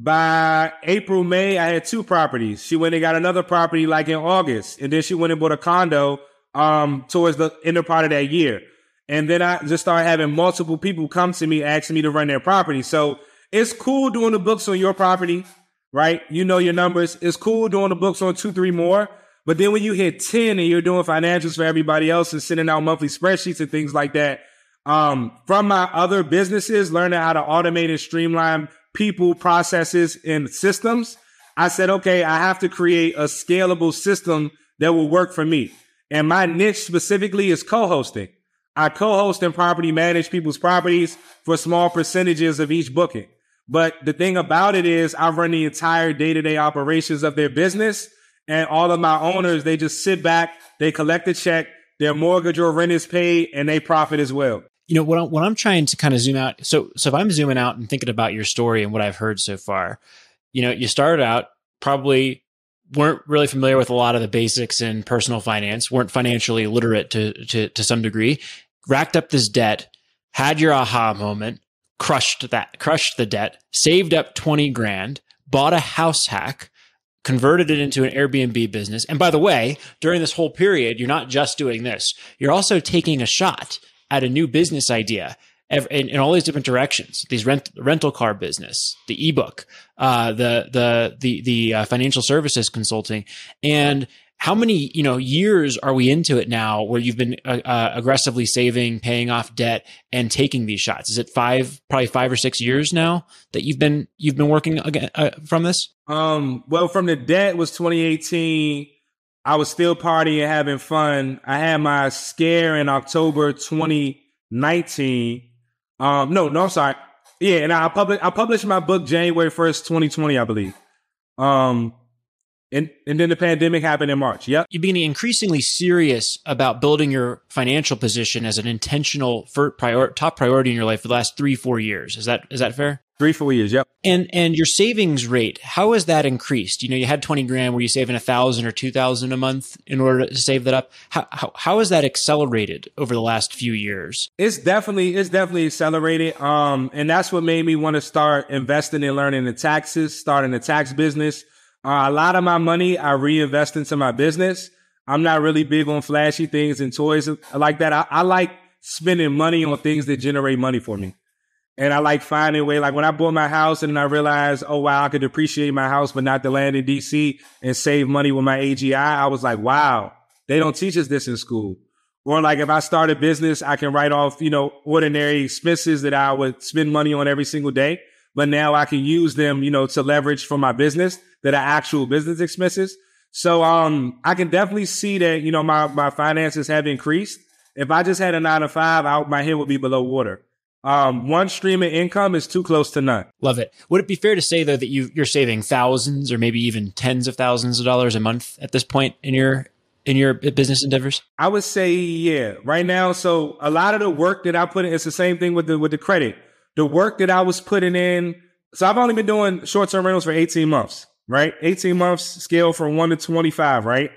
By April, May, I had two properties. She went and got another property like in August. And then she went and bought a condo, um, towards the end part of that year. And then I just started having multiple people come to me asking me to run their property. So it's cool doing the books on your property, right? You know your numbers. It's cool doing the books on two, three more. But then when you hit ten and you're doing financials for everybody else and sending out monthly spreadsheets and things like that, um, from my other businesses, learning how to automate and streamline people, processes, and systems, I said, okay, I have to create a scalable system that will work for me. And my niche specifically is co-hosting. I co-host and property manage people's properties for small percentages of each booking. But the thing about it is I run the entire day-to-day operations of their business, and all of my owners, they just sit back, they collect a check, their mortgage or rent is paid, and they profit as well. You know, what I'm, what I'm trying to kind of zoom out. So, so if I'm zooming out and thinking about your story and what I've heard so far, you know, you started out probably weren't really familiar with a lot of the basics in personal finance, weren't financially literate to, to, to some degree, racked up this debt, had your aha moment, crushed that, crushed the debt, saved up twenty grand, bought a house hack, converted it into an Airbnb business. And by the way, during this whole period, you're not just doing this. You're also taking a shot at a new business idea in, in all these different directions. These rent, rental car business, the ebook, uh, the the the the uh, financial services consulting, and how many you know years are we into it now where you've been uh, uh, aggressively saving, paying off debt, and taking these shots? Is it five, probably five or six years now that you've been you've been working again, uh, from this? Um, well, from the debt was twenty eighteen. I was still partying, having fun. I had my scare in October twenty nineteen. Um, no, no, I'm sorry. Yeah, and I published I published my book January first, twenty twenty, I believe. Um, and and then the pandemic happened in March. Yep. You've been increasingly serious about building your financial position as an intentional for prior, top priority in your life for the last three, four years. Is that is that fair? Three, four years. Yep. And and your savings rate, how has that increased? You know, you had twenty grand. Were you saving a thousand or two thousand a month in order to save that up? How, how how has that accelerated over the last few years? It's definitely it's definitely accelerated. Um, and that's what made me want to start investing and learning the taxes, starting the tax business. Uh, a lot of my money I reinvest into my business. I'm not really big on flashy things and toys like that. I, I like spending money on things that generate money for me. And I like finding a way, like when I bought my house and then I realized, oh, wow, I could depreciate my house, but not the land in D C and save money with my A G I. I was like, wow, they don't teach us this in school. Or like if I start a business, I can write off, you know, ordinary expenses that I would spend money on every single day. But now I can use them, you know, to leverage for my business that are actual business expenses. So um, I can definitely see that, you know, my, my finances have increased. If I just had a nine to five, I, my head would be below water. Um, one stream of income is too close to none. Love it. Would it be fair to say though that you you're saving thousands or maybe even tens of thousands of dollars a month at this point in your in your business endeavors? I would say, yeah, right now. So a lot of the work that I put in, it's the same thing with the with the credit. the work that I was putting in. So I've only been doing short-term rentals for eighteen months, right? eighteen months scale from one to twenty-five, right?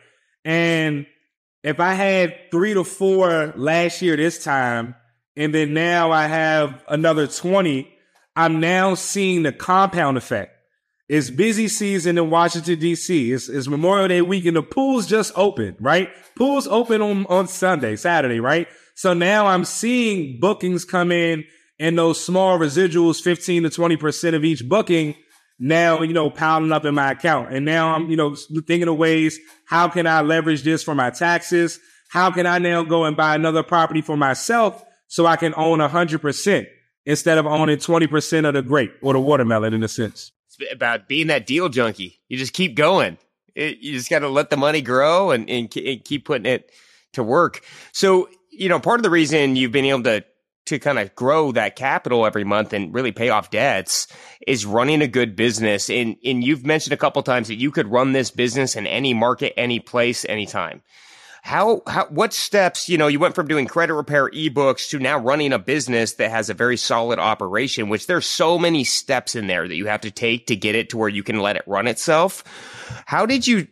And if I had three to four last year this time, and then now I have another twenty, I'm now seeing the compound effect. It's busy season in Washington, D C. It's, it's Memorial Day weekend. The pool's just open, right? Pool's open on, on Sunday, Saturday, right? So now I'm seeing bookings come in and those small residuals, fifteen to twenty percent of each booking, now, you know, piling up in my account. And now I'm, you know, thinking of ways, how can I leverage this for my taxes? How can I now go and buy another property for myself so I can own one hundred percent instead of owning twenty percent of the grape or the watermelon in a sense? It's about being that deal junkie. You just keep going. It, you just got to let the money grow and, and, and keep putting it to work. So, you know, part of the reason you've been able to to kind of grow that capital every month and really pay off debts is running a good business. And, and you've mentioned a couple times that you could run this business in any market, any place, anytime. How, how, what steps, you know, you went from doing credit repair ebooks to now running a business that has a very solid operation, which there's so many steps in there that you have to take to get it to where you can let it run itself. How did you,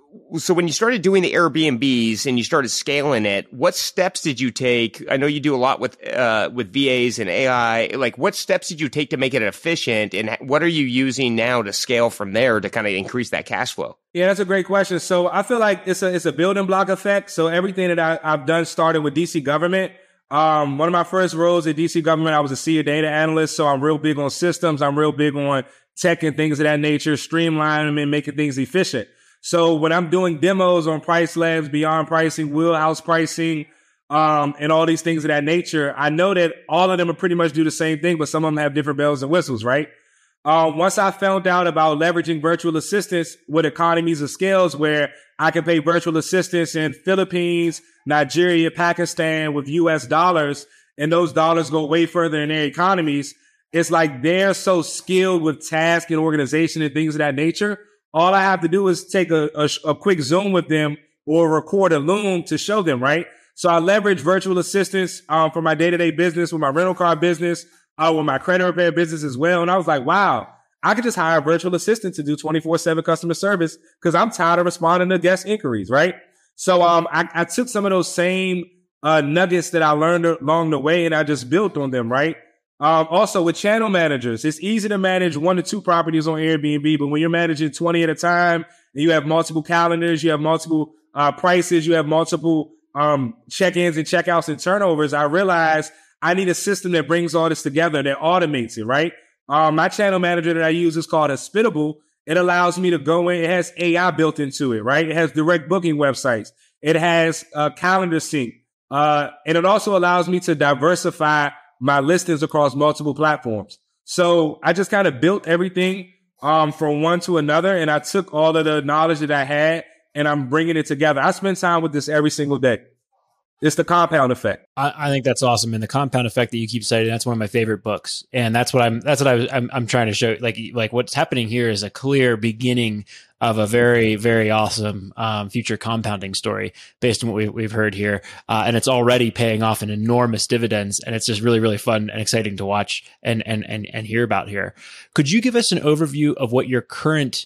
so when you started doing the Airbnbs and you started scaling it, what steps did you take? I know you do a lot with, uh, with V As and A I. Like, what steps did you take to make it efficient? And what are you using now to scale from there to kind of increase that cash flow? Yeah, that's a great question. So I feel like it's a, it's a building block effect. So everything that I, I've done started with D C government. Um, one of my first roles at D C government, I was a senior data analyst. So I'm real big on systems. I'm real big on tech and things of that nature, streamlining them and making things efficient. So when I'm doing demos on Price Labs, Beyond Pricing, Wheelhouse Pricing, um, and all these things of that nature, I know that all of them are pretty much do the same thing, but some of them have different bells and whistles, right? Um, once I found out about leveraging virtual assistants with economies of scales where I can pay virtual assistants in Philippines, Nigeria, Pakistan with U S dollars, and those dollars go way further in their economies, it's like they're so skilled with task and organization and things of that nature. All I have to do is take a, a, a quick Zoom with them or record a Loom to show them, right? So I leverage virtual assistants um, for my day-to-day business, with my rental car business, uh, with my credit repair business as well. And I was like, wow, I could just hire a virtual assistant to do twenty-four seven customer service because I'm tired of responding to guest inquiries, right? So um, I, I took some of those same uh, nuggets that I learned along the way and I just built on them, right? Um, also with channel managers, it's easy to manage one to two properties on Airbnb, but when you're managing twenty at a time and you have multiple calendars, you have multiple, uh, prices, you have multiple, um, check-ins and check-outs and turnovers, I realized I need a system that brings all this together, that automates it, right? Um, my channel manager that I use is called Hospitable. It allows me to go in. It has A I built into it, right? It has direct booking websites. It has a calendar sync. Uh, and it also allows me to diversify my listings across multiple platforms. So I just kind of built everything um, from one to another. And I took all of the knowledge that I had and I'm bringing it together. I spend time with this every single day. It's the compound effect. I, I think that's awesome. And the compound effect that you keep citing, that's one of my favorite books. And that's what I'm, that's what I was, I'm, I'm trying to show. Like, like what's happening here is a clear beginning of a very, very awesome, um, future compounding story based on what we, we've heard here. Uh, and it's already paying off in enormous dividends. And it's just really, really fun and exciting to watch and, and, and, and hear about here. Could you give us an overview of what your current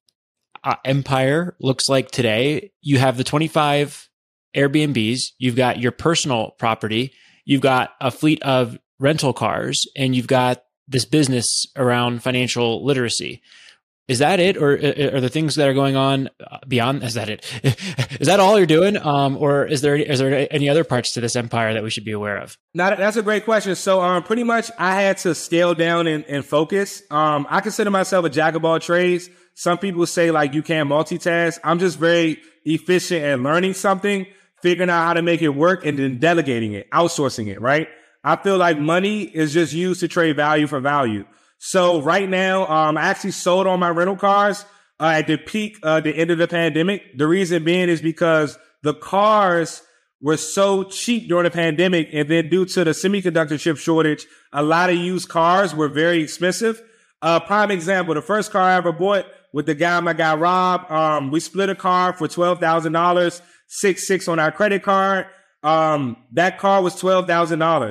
uh, empire looks like today? You have the twenty-five Airbnbs, you've got your personal property, you've got a fleet of rental cars, and you've got this business around financial literacy. Is that it? Or are there things that are going on beyond? Is that it? Is that all you're doing? Um, or is there, is there any other parts to this empire that we should be aware of? Now, that's a great question. So, um, pretty much I had to scale down and, and focus. Um, I consider myself a jack of all trades. Some people say like you can't multitask. I'm just very efficient at learning something, figuring out how to make it work, and then delegating it, outsourcing it, right? I feel like money is just used to trade value for value. So right now, um, I actually sold all my rental cars uh, at the peak, uh, the end of the pandemic. The reason being is because the cars were so cheap during the pandemic. And then due to the semiconductor chip shortage, a lot of used cars were very expensive. Uh, prime example, the first car I ever bought with the guy, my guy, Rob, um, we split a car for twelve thousand dollars, six, six on our credit card. Um, that car was twelve thousand dollars.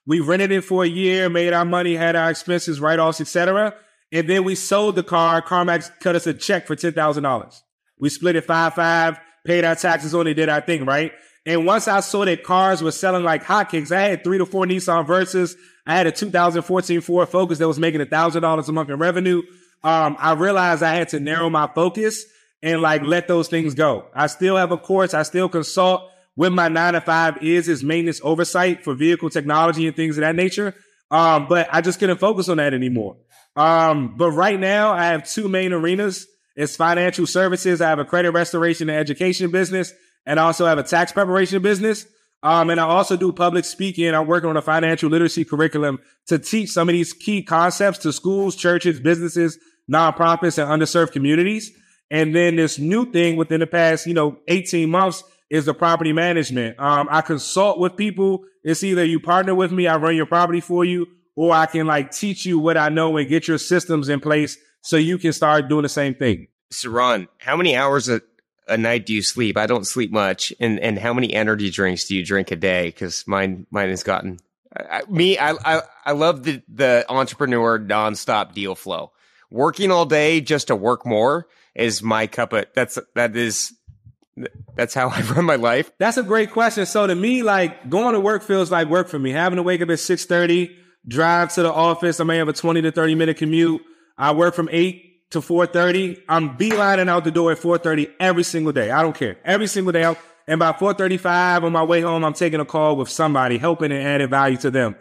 We rented it for a year, made our money, had our expenses, write-offs, et cetera. And then we sold the car. CarMax cut us a check for ten thousand dollars. We split it five five, paid our taxes on it, did our thing, right? And once I saw that cars were selling like hotcakes, I had three to four Nissan Versas. I had a two thousand fourteen Ford Focus that was making one thousand dollars a month in revenue. Um, I realized I had to narrow my focus and like let those things go. I still have a course. I still consult. What my nine to five is, is maintenance oversight for vehicle technology and things of that nature. Um, but I just couldn't focus on that anymore. Um, but right now I have two main arenas. It's financial services. I have a credit restoration and education business, and I also have a tax preparation business. Um, and I also do public speaking. I'm working on a financial literacy curriculum to teach some of these key concepts to schools, churches, businesses, nonprofits, and underserved communities. And then this new thing within the past, you know, eighteen months is the property management. Um, I consult with people. It's either you partner with me, I run your property for you, or I can like teach you what I know and get your systems in place so you can start doing the same thing. Saran, how many hours a, a night do you sleep? I don't sleep much. And and how many energy drinks do you drink a day? Because mine mine has gotten I, me. I, I I love the the entrepreneur nonstop deal flow. Working all day just to work more is my cup of that's that is. That's how I run my life. That's a great question. So to me, like going to work feels like work for me. Having to wake up at six thirty, drive to the office. I may have a twenty to thirty minute commute. I work from eight to four thirty. I'm beelining out the door at four thirty every single day. I don't care. Every single day. And by four thirty-five on my way home, I'm taking a call with somebody, helping and adding value to them.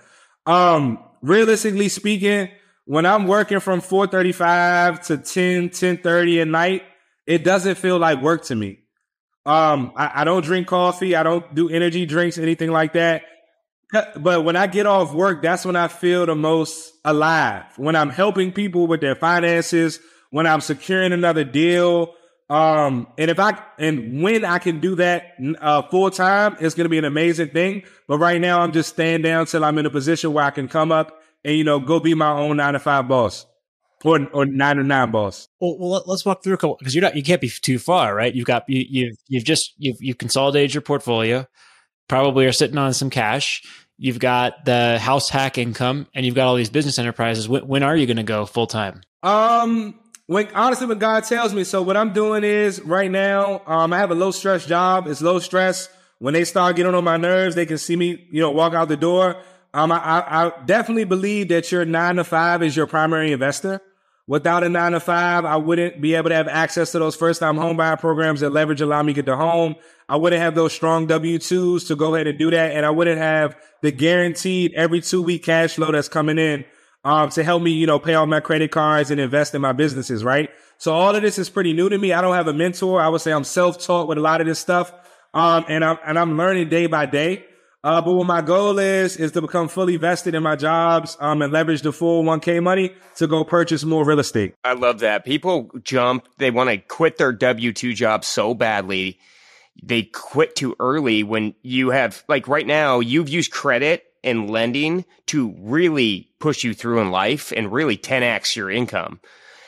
Um, realistically speaking, when I'm working from four thirty-five to ten, ten thirty at night, it doesn't feel like work to me. Um, I, I don't drink coffee. I don't do energy drinks, anything like that. But when I get off work, that's when I feel the most alive. When I'm helping people with their finances, when I'm securing another deal. Um, and if I, and when I can do that, uh, full time, it's going to be an amazing thing. But right now I'm just staying down till I'm in a position where I can come up and, you know, go be my own nine to five boss. Or, or nine to nine, boss. Well, well, let's walk through a couple because you're not, you can't be too far, right? You've got, you, you've, you've just, you've, you've consolidated your portfolio, probably are sitting on some cash. You've got the house hack income and you've got all these business enterprises. When, when are you going to go full time? Um, when honestly, when God tells me, so what I'm doing is right now, um, I have a low stress job. It's low stress. When they start getting on my nerves, they can see me, you know, walk out the door. Um, I, I, I definitely believe that your nine to five is your primary investor. Without a nine to five, I wouldn't be able to have access to those first time home buyer programs that leverage allow me to get the home. I wouldn't have those strong W two's to go ahead and do that. And I wouldn't have the guaranteed every two week cash flow that's coming in, um, to help me, you know, pay off my credit cards and invest in my businesses. Right. So all of this is pretty new to me. I don't have a mentor. I would say I'm self-taught with a lot of this stuff. Um, and I'm, and I'm learning day by day. Uh, but what my goal is, is to become fully vested in my jobs, um, and leverage the full one K money to go purchase more real estate. I love that. People jump. They want to quit their W two job so badly. They quit too early when you have, like right now, you've used credit and lending to really push you through in life and really ten X your income.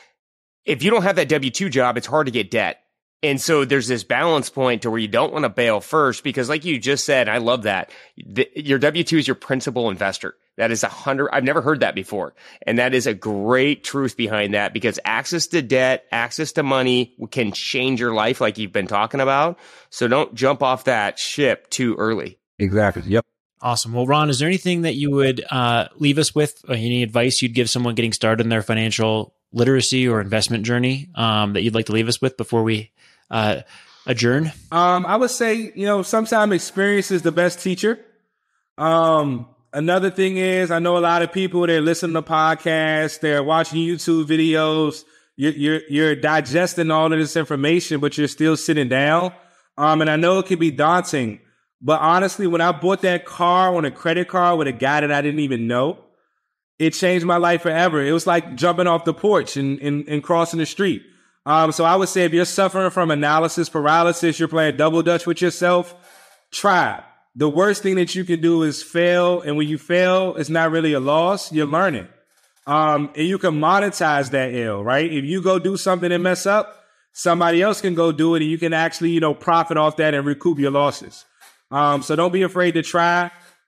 If you don't have that W two job, it's hard to get debt. And so there's this balance point to where you don't want to bail first because like you just said, I love that. The, your W two is your principal investor. That is a hundred. I've never heard that before. And that is a great truth behind that because access to debt, access to money can change your life like you've been talking about. So don't jump off that ship too early. Exactly. Yep. Awesome. Well, Ron, is there anything that you would uh, leave us with? Or any advice you'd give someone getting started in their financial literacy or investment journey um, that you'd like to leave us with before we Uh, adjourn? Um, I would say, you know, sometimes experience is the best teacher. Um, another thing is, I know a lot of people, they're listening to podcasts, they're watching YouTube videos, you're, you're, you're digesting all of this information, but you're still sitting down. Um, and I know it can be daunting, but honestly, when I bought that car on a credit card with a guy that I didn't even know, it changed my life forever. It was like jumping off the porch and, and, and crossing the street. Um, so I would say if you're suffering from analysis paralysis, you're playing double dutch with yourself, try. The worst thing that you can do is fail. And when you fail, it's not really a loss. You're learning. Um, and you can monetize that L, right? If you go do something and mess up, somebody else can go do it and you can actually, you know, profit off that and recoup your losses. Um, so don't be afraid to try.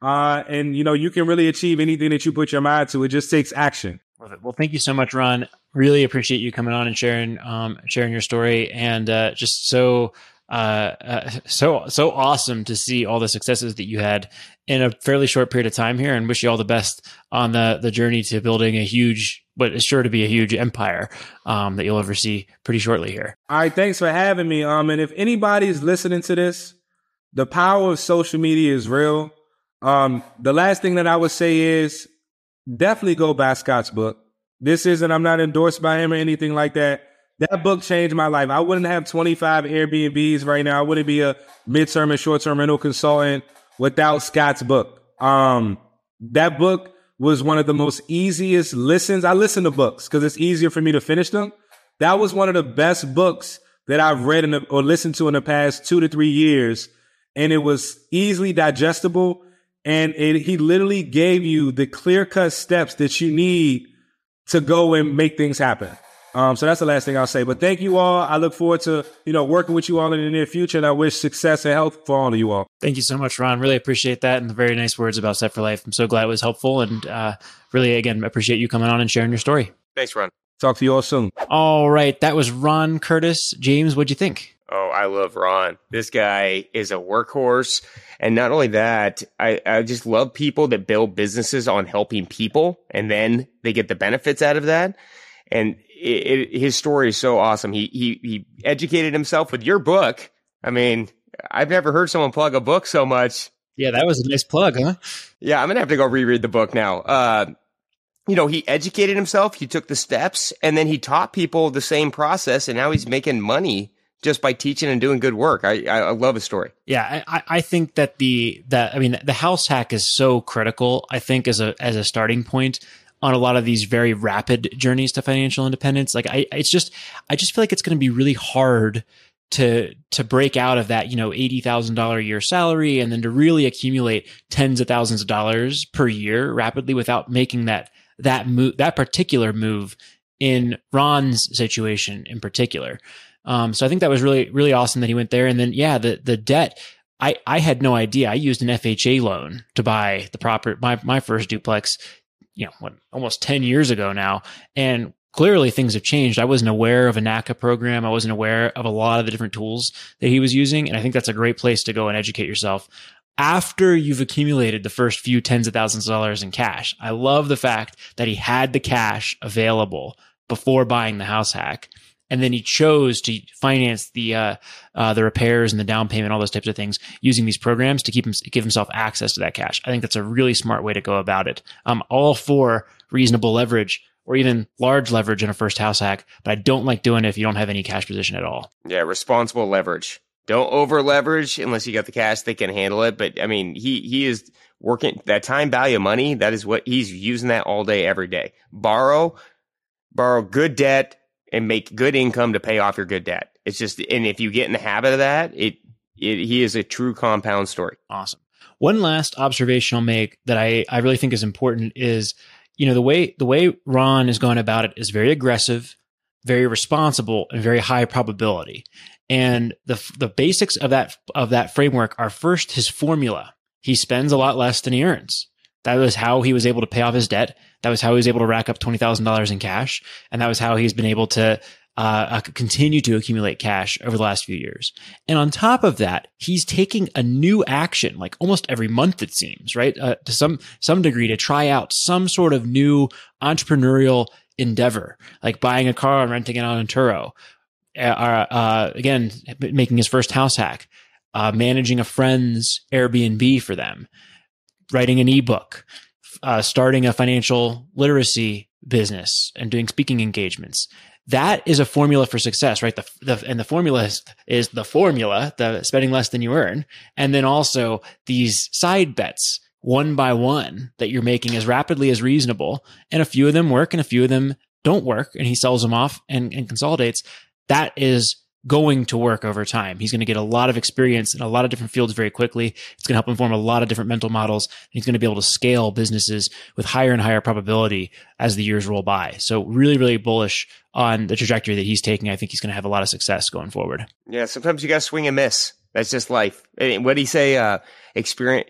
Uh, and, you know, you can really achieve anything that you put your mind to. It just takes action. Well, thank you so much, Ron. Really appreciate you coming on and sharing um, sharing your story, and uh, just so uh, uh, so so awesome to see all the successes that you had in a fairly short period of time here. And wish you all the best on the the journey to building a huge, what is sure to be a huge empire um, that you'll oversee pretty shortly here. All right, thanks for having me. Um, and if anybody's listening to this, the power of social media is real. Um, the last thing that I would say is, definitely go buy Scott's book. This isn't, I'm not endorsed by him or anything like that. That book changed my life. I wouldn't have twenty-five Airbnbs right now. I wouldn't be a midterm and short-term rental consultant without Scott's book. Um, that book was one of the most easiest listens. I listen to books because it's easier for me to finish them. That was one of the best books that I've read in the, or listened to in the past two to three years. And it was easily digestible. And it, he literally gave you the clear-cut steps that you need to go and make things happen. Um, so that's the last thing I'll say. But thank you all. I look forward to, you know, working with you all in the near future, and I wish success and health for all of you all. Thank you so much, Ron. Really appreciate that, and the very nice words about Set for Life. I'm so glad it was helpful, and uh, really, again, appreciate you coming on and sharing your story. Thanks, Ron. Talk to you all soon. All right. That was Ron Curtis. James, what'd you think? Oh, I love Ron. This guy is a workhorse. And not only that, I, I just love people that build businesses on helping people, and then they get the benefits out of that. And it, it, his story is so awesome. He, he, he educated himself with your book. I mean, I've never heard someone plug a book so much. Yeah, that was a nice plug, huh? Yeah, I'm going to have to go reread the book now. Uh, you know, he educated himself, he took the steps, and then he taught people the same process, and now he's making money just by teaching and doing good work. I, I love his story. Yeah, I, I think that the that I mean the house hack is so critical, I think, as a as a starting point on a lot of these very rapid journeys to financial independence. Like I it's just I just feel like it's going to be really hard to to break out of that, you know, eighty thousand dollars a year salary, and then to really accumulate tens of thousands of dollars per year rapidly without making that that move that particular move in Ron's situation in particular. Um, so I think that was really, really awesome that he went there. And then, yeah, the, the debt, I, I had no idea. I used an F H A loan to buy the proper, my, my first duplex, you know, what, almost ten years ago now. And clearly things have changed. I wasn't aware of a NACA program. I wasn't aware of a lot of the different tools that he was using. And I think that's a great place to go and educate yourself after you've accumulated the first few tens of thousands of dollars in cash. I love the fact that he had the cash available before buying the house hack. And then he chose to finance the uh, uh, the repairs and the down payment, all those types of things, using these programs to keep him give himself access to that cash. I think that's a really smart way to go about it. I'm all for reasonable leverage or even large leverage in a first house hack, but I don't like doing it if you don't have any cash position at all. Yeah, responsible leverage. Don't over leverage unless you got the cash that can handle it. But I mean, he he is working that time value of money. That is what he's using that all day, every day. Borrow, borrow good debt, and make good income to pay off your good debt. It's just, and if you get in the habit of that, it, it he is a true compound story. Awesome. One last observation I'll make that I, I really think is important is, you know, the way, the way Ron is going about it is very aggressive, very responsible, and very high probability. And the, the basics of that, of that framework are, first, his formula. He spends a lot less than he earns. That was how he was able to pay off his debt. That was how he was able to rack up twenty thousand dollars in cash. And that was how he's been able to uh, continue to accumulate cash over the last few years. And on top of that, he's taking a new action, like almost every month, it seems, right? Uh, to some, some degree, to try out some sort of new entrepreneurial endeavor, like buying a car and renting it on Turo. Uh, uh, again, making his first house hack, uh, managing a friend's Airbnb for them, writing an ebook, uh, starting a financial literacy business, and doing speaking engagements. That is a formula for success, right? The, the and the formula is, is the formula, the spending less than you earn, and then also these side bets, one by one, that you're making as rapidly as reasonable. And a few of them work, and a few of them don't work, and he sells them off and, and consolidates. That is going to work over time. He's going to get a lot of experience in a lot of different fields very quickly. It's going to help him form a lot of different mental models. And he's going to be able to scale businesses with higher and higher probability as the years roll by. So really, really bullish on the trajectory that he's taking. I think he's going to have a lot of success going forward. Yeah, sometimes you got to swing and miss. That's just life. What do you say? Uh, experience,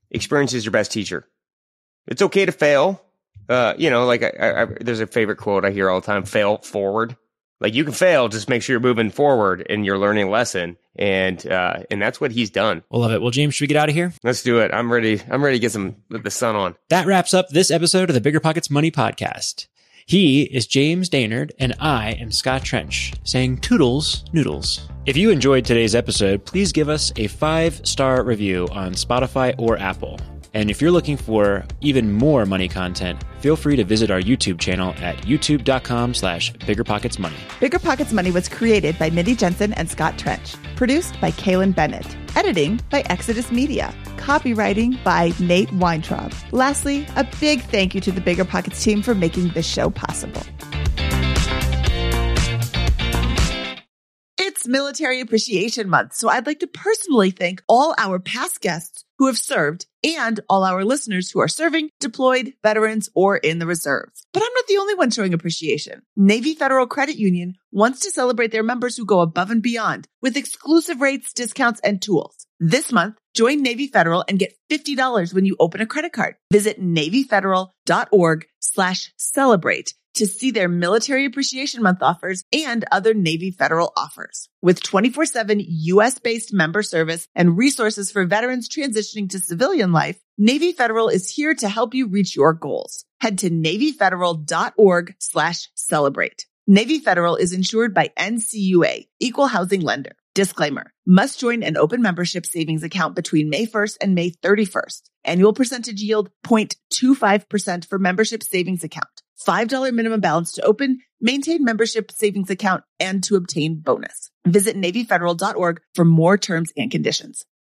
experience is your best teacher. It's okay to fail. Uh, you know, like I, I, I, there's a favorite quote I hear all the time, fail forward. Like you can fail, just make sure you're moving forward and you're learning a lesson. And, uh, and that's what he's done. We'll love it. Well, James, should we get out of here? Let's do it. I'm ready. I'm ready to get some, the sun on. That wraps up this episode of the Bigger Pockets Money Podcast. He is James Daynard, and I am Scott Trench, saying toodles noodles. If you enjoyed today's episode, please give us a five-star review on Spotify or Apple. And if you're looking for even more money content, feel free to visit our YouTube channel at youtube.com slash biggerpocketsmoney. Bigger Pockets Money was created by Mitty Jensen and Scott Trench. Produced by Kaylin Bennett. Editing by Exodus Media. Copywriting by Nate Weintraub. Lastly, a big thank you to the Bigger Pockets team for making this show possible. It's Military Appreciation Month, so I'd like to personally thank all our past guests who have served and all our listeners who are serving, deployed, veterans, or in the reserves. But I'm not the only one showing appreciation. Navy Federal Credit Union wants to celebrate their members who go above and beyond with exclusive rates, discounts, and tools. This month, join Navy Federal and get fifty dollars when you open a credit card. Visit NavyFederal.org slash celebrate to see their Military Appreciation Month offers and other Navy Federal offers. With twenty-four seven U S-based member service and resources for veterans transitioning to civilian life, Navy Federal is here to help you reach your goals. Head to NavyFederal.org slash celebrate. Navy Federal is insured by N C U A, Equal Housing Lender. Disclaimer, must join an open membership savings account between May first and May thirty-first. Annual percentage yield zero point two five percent for membership savings account. five dollars minimum balance to open, maintain membership savings account, and to obtain bonus. Visit NavyFederal.org for more terms and conditions.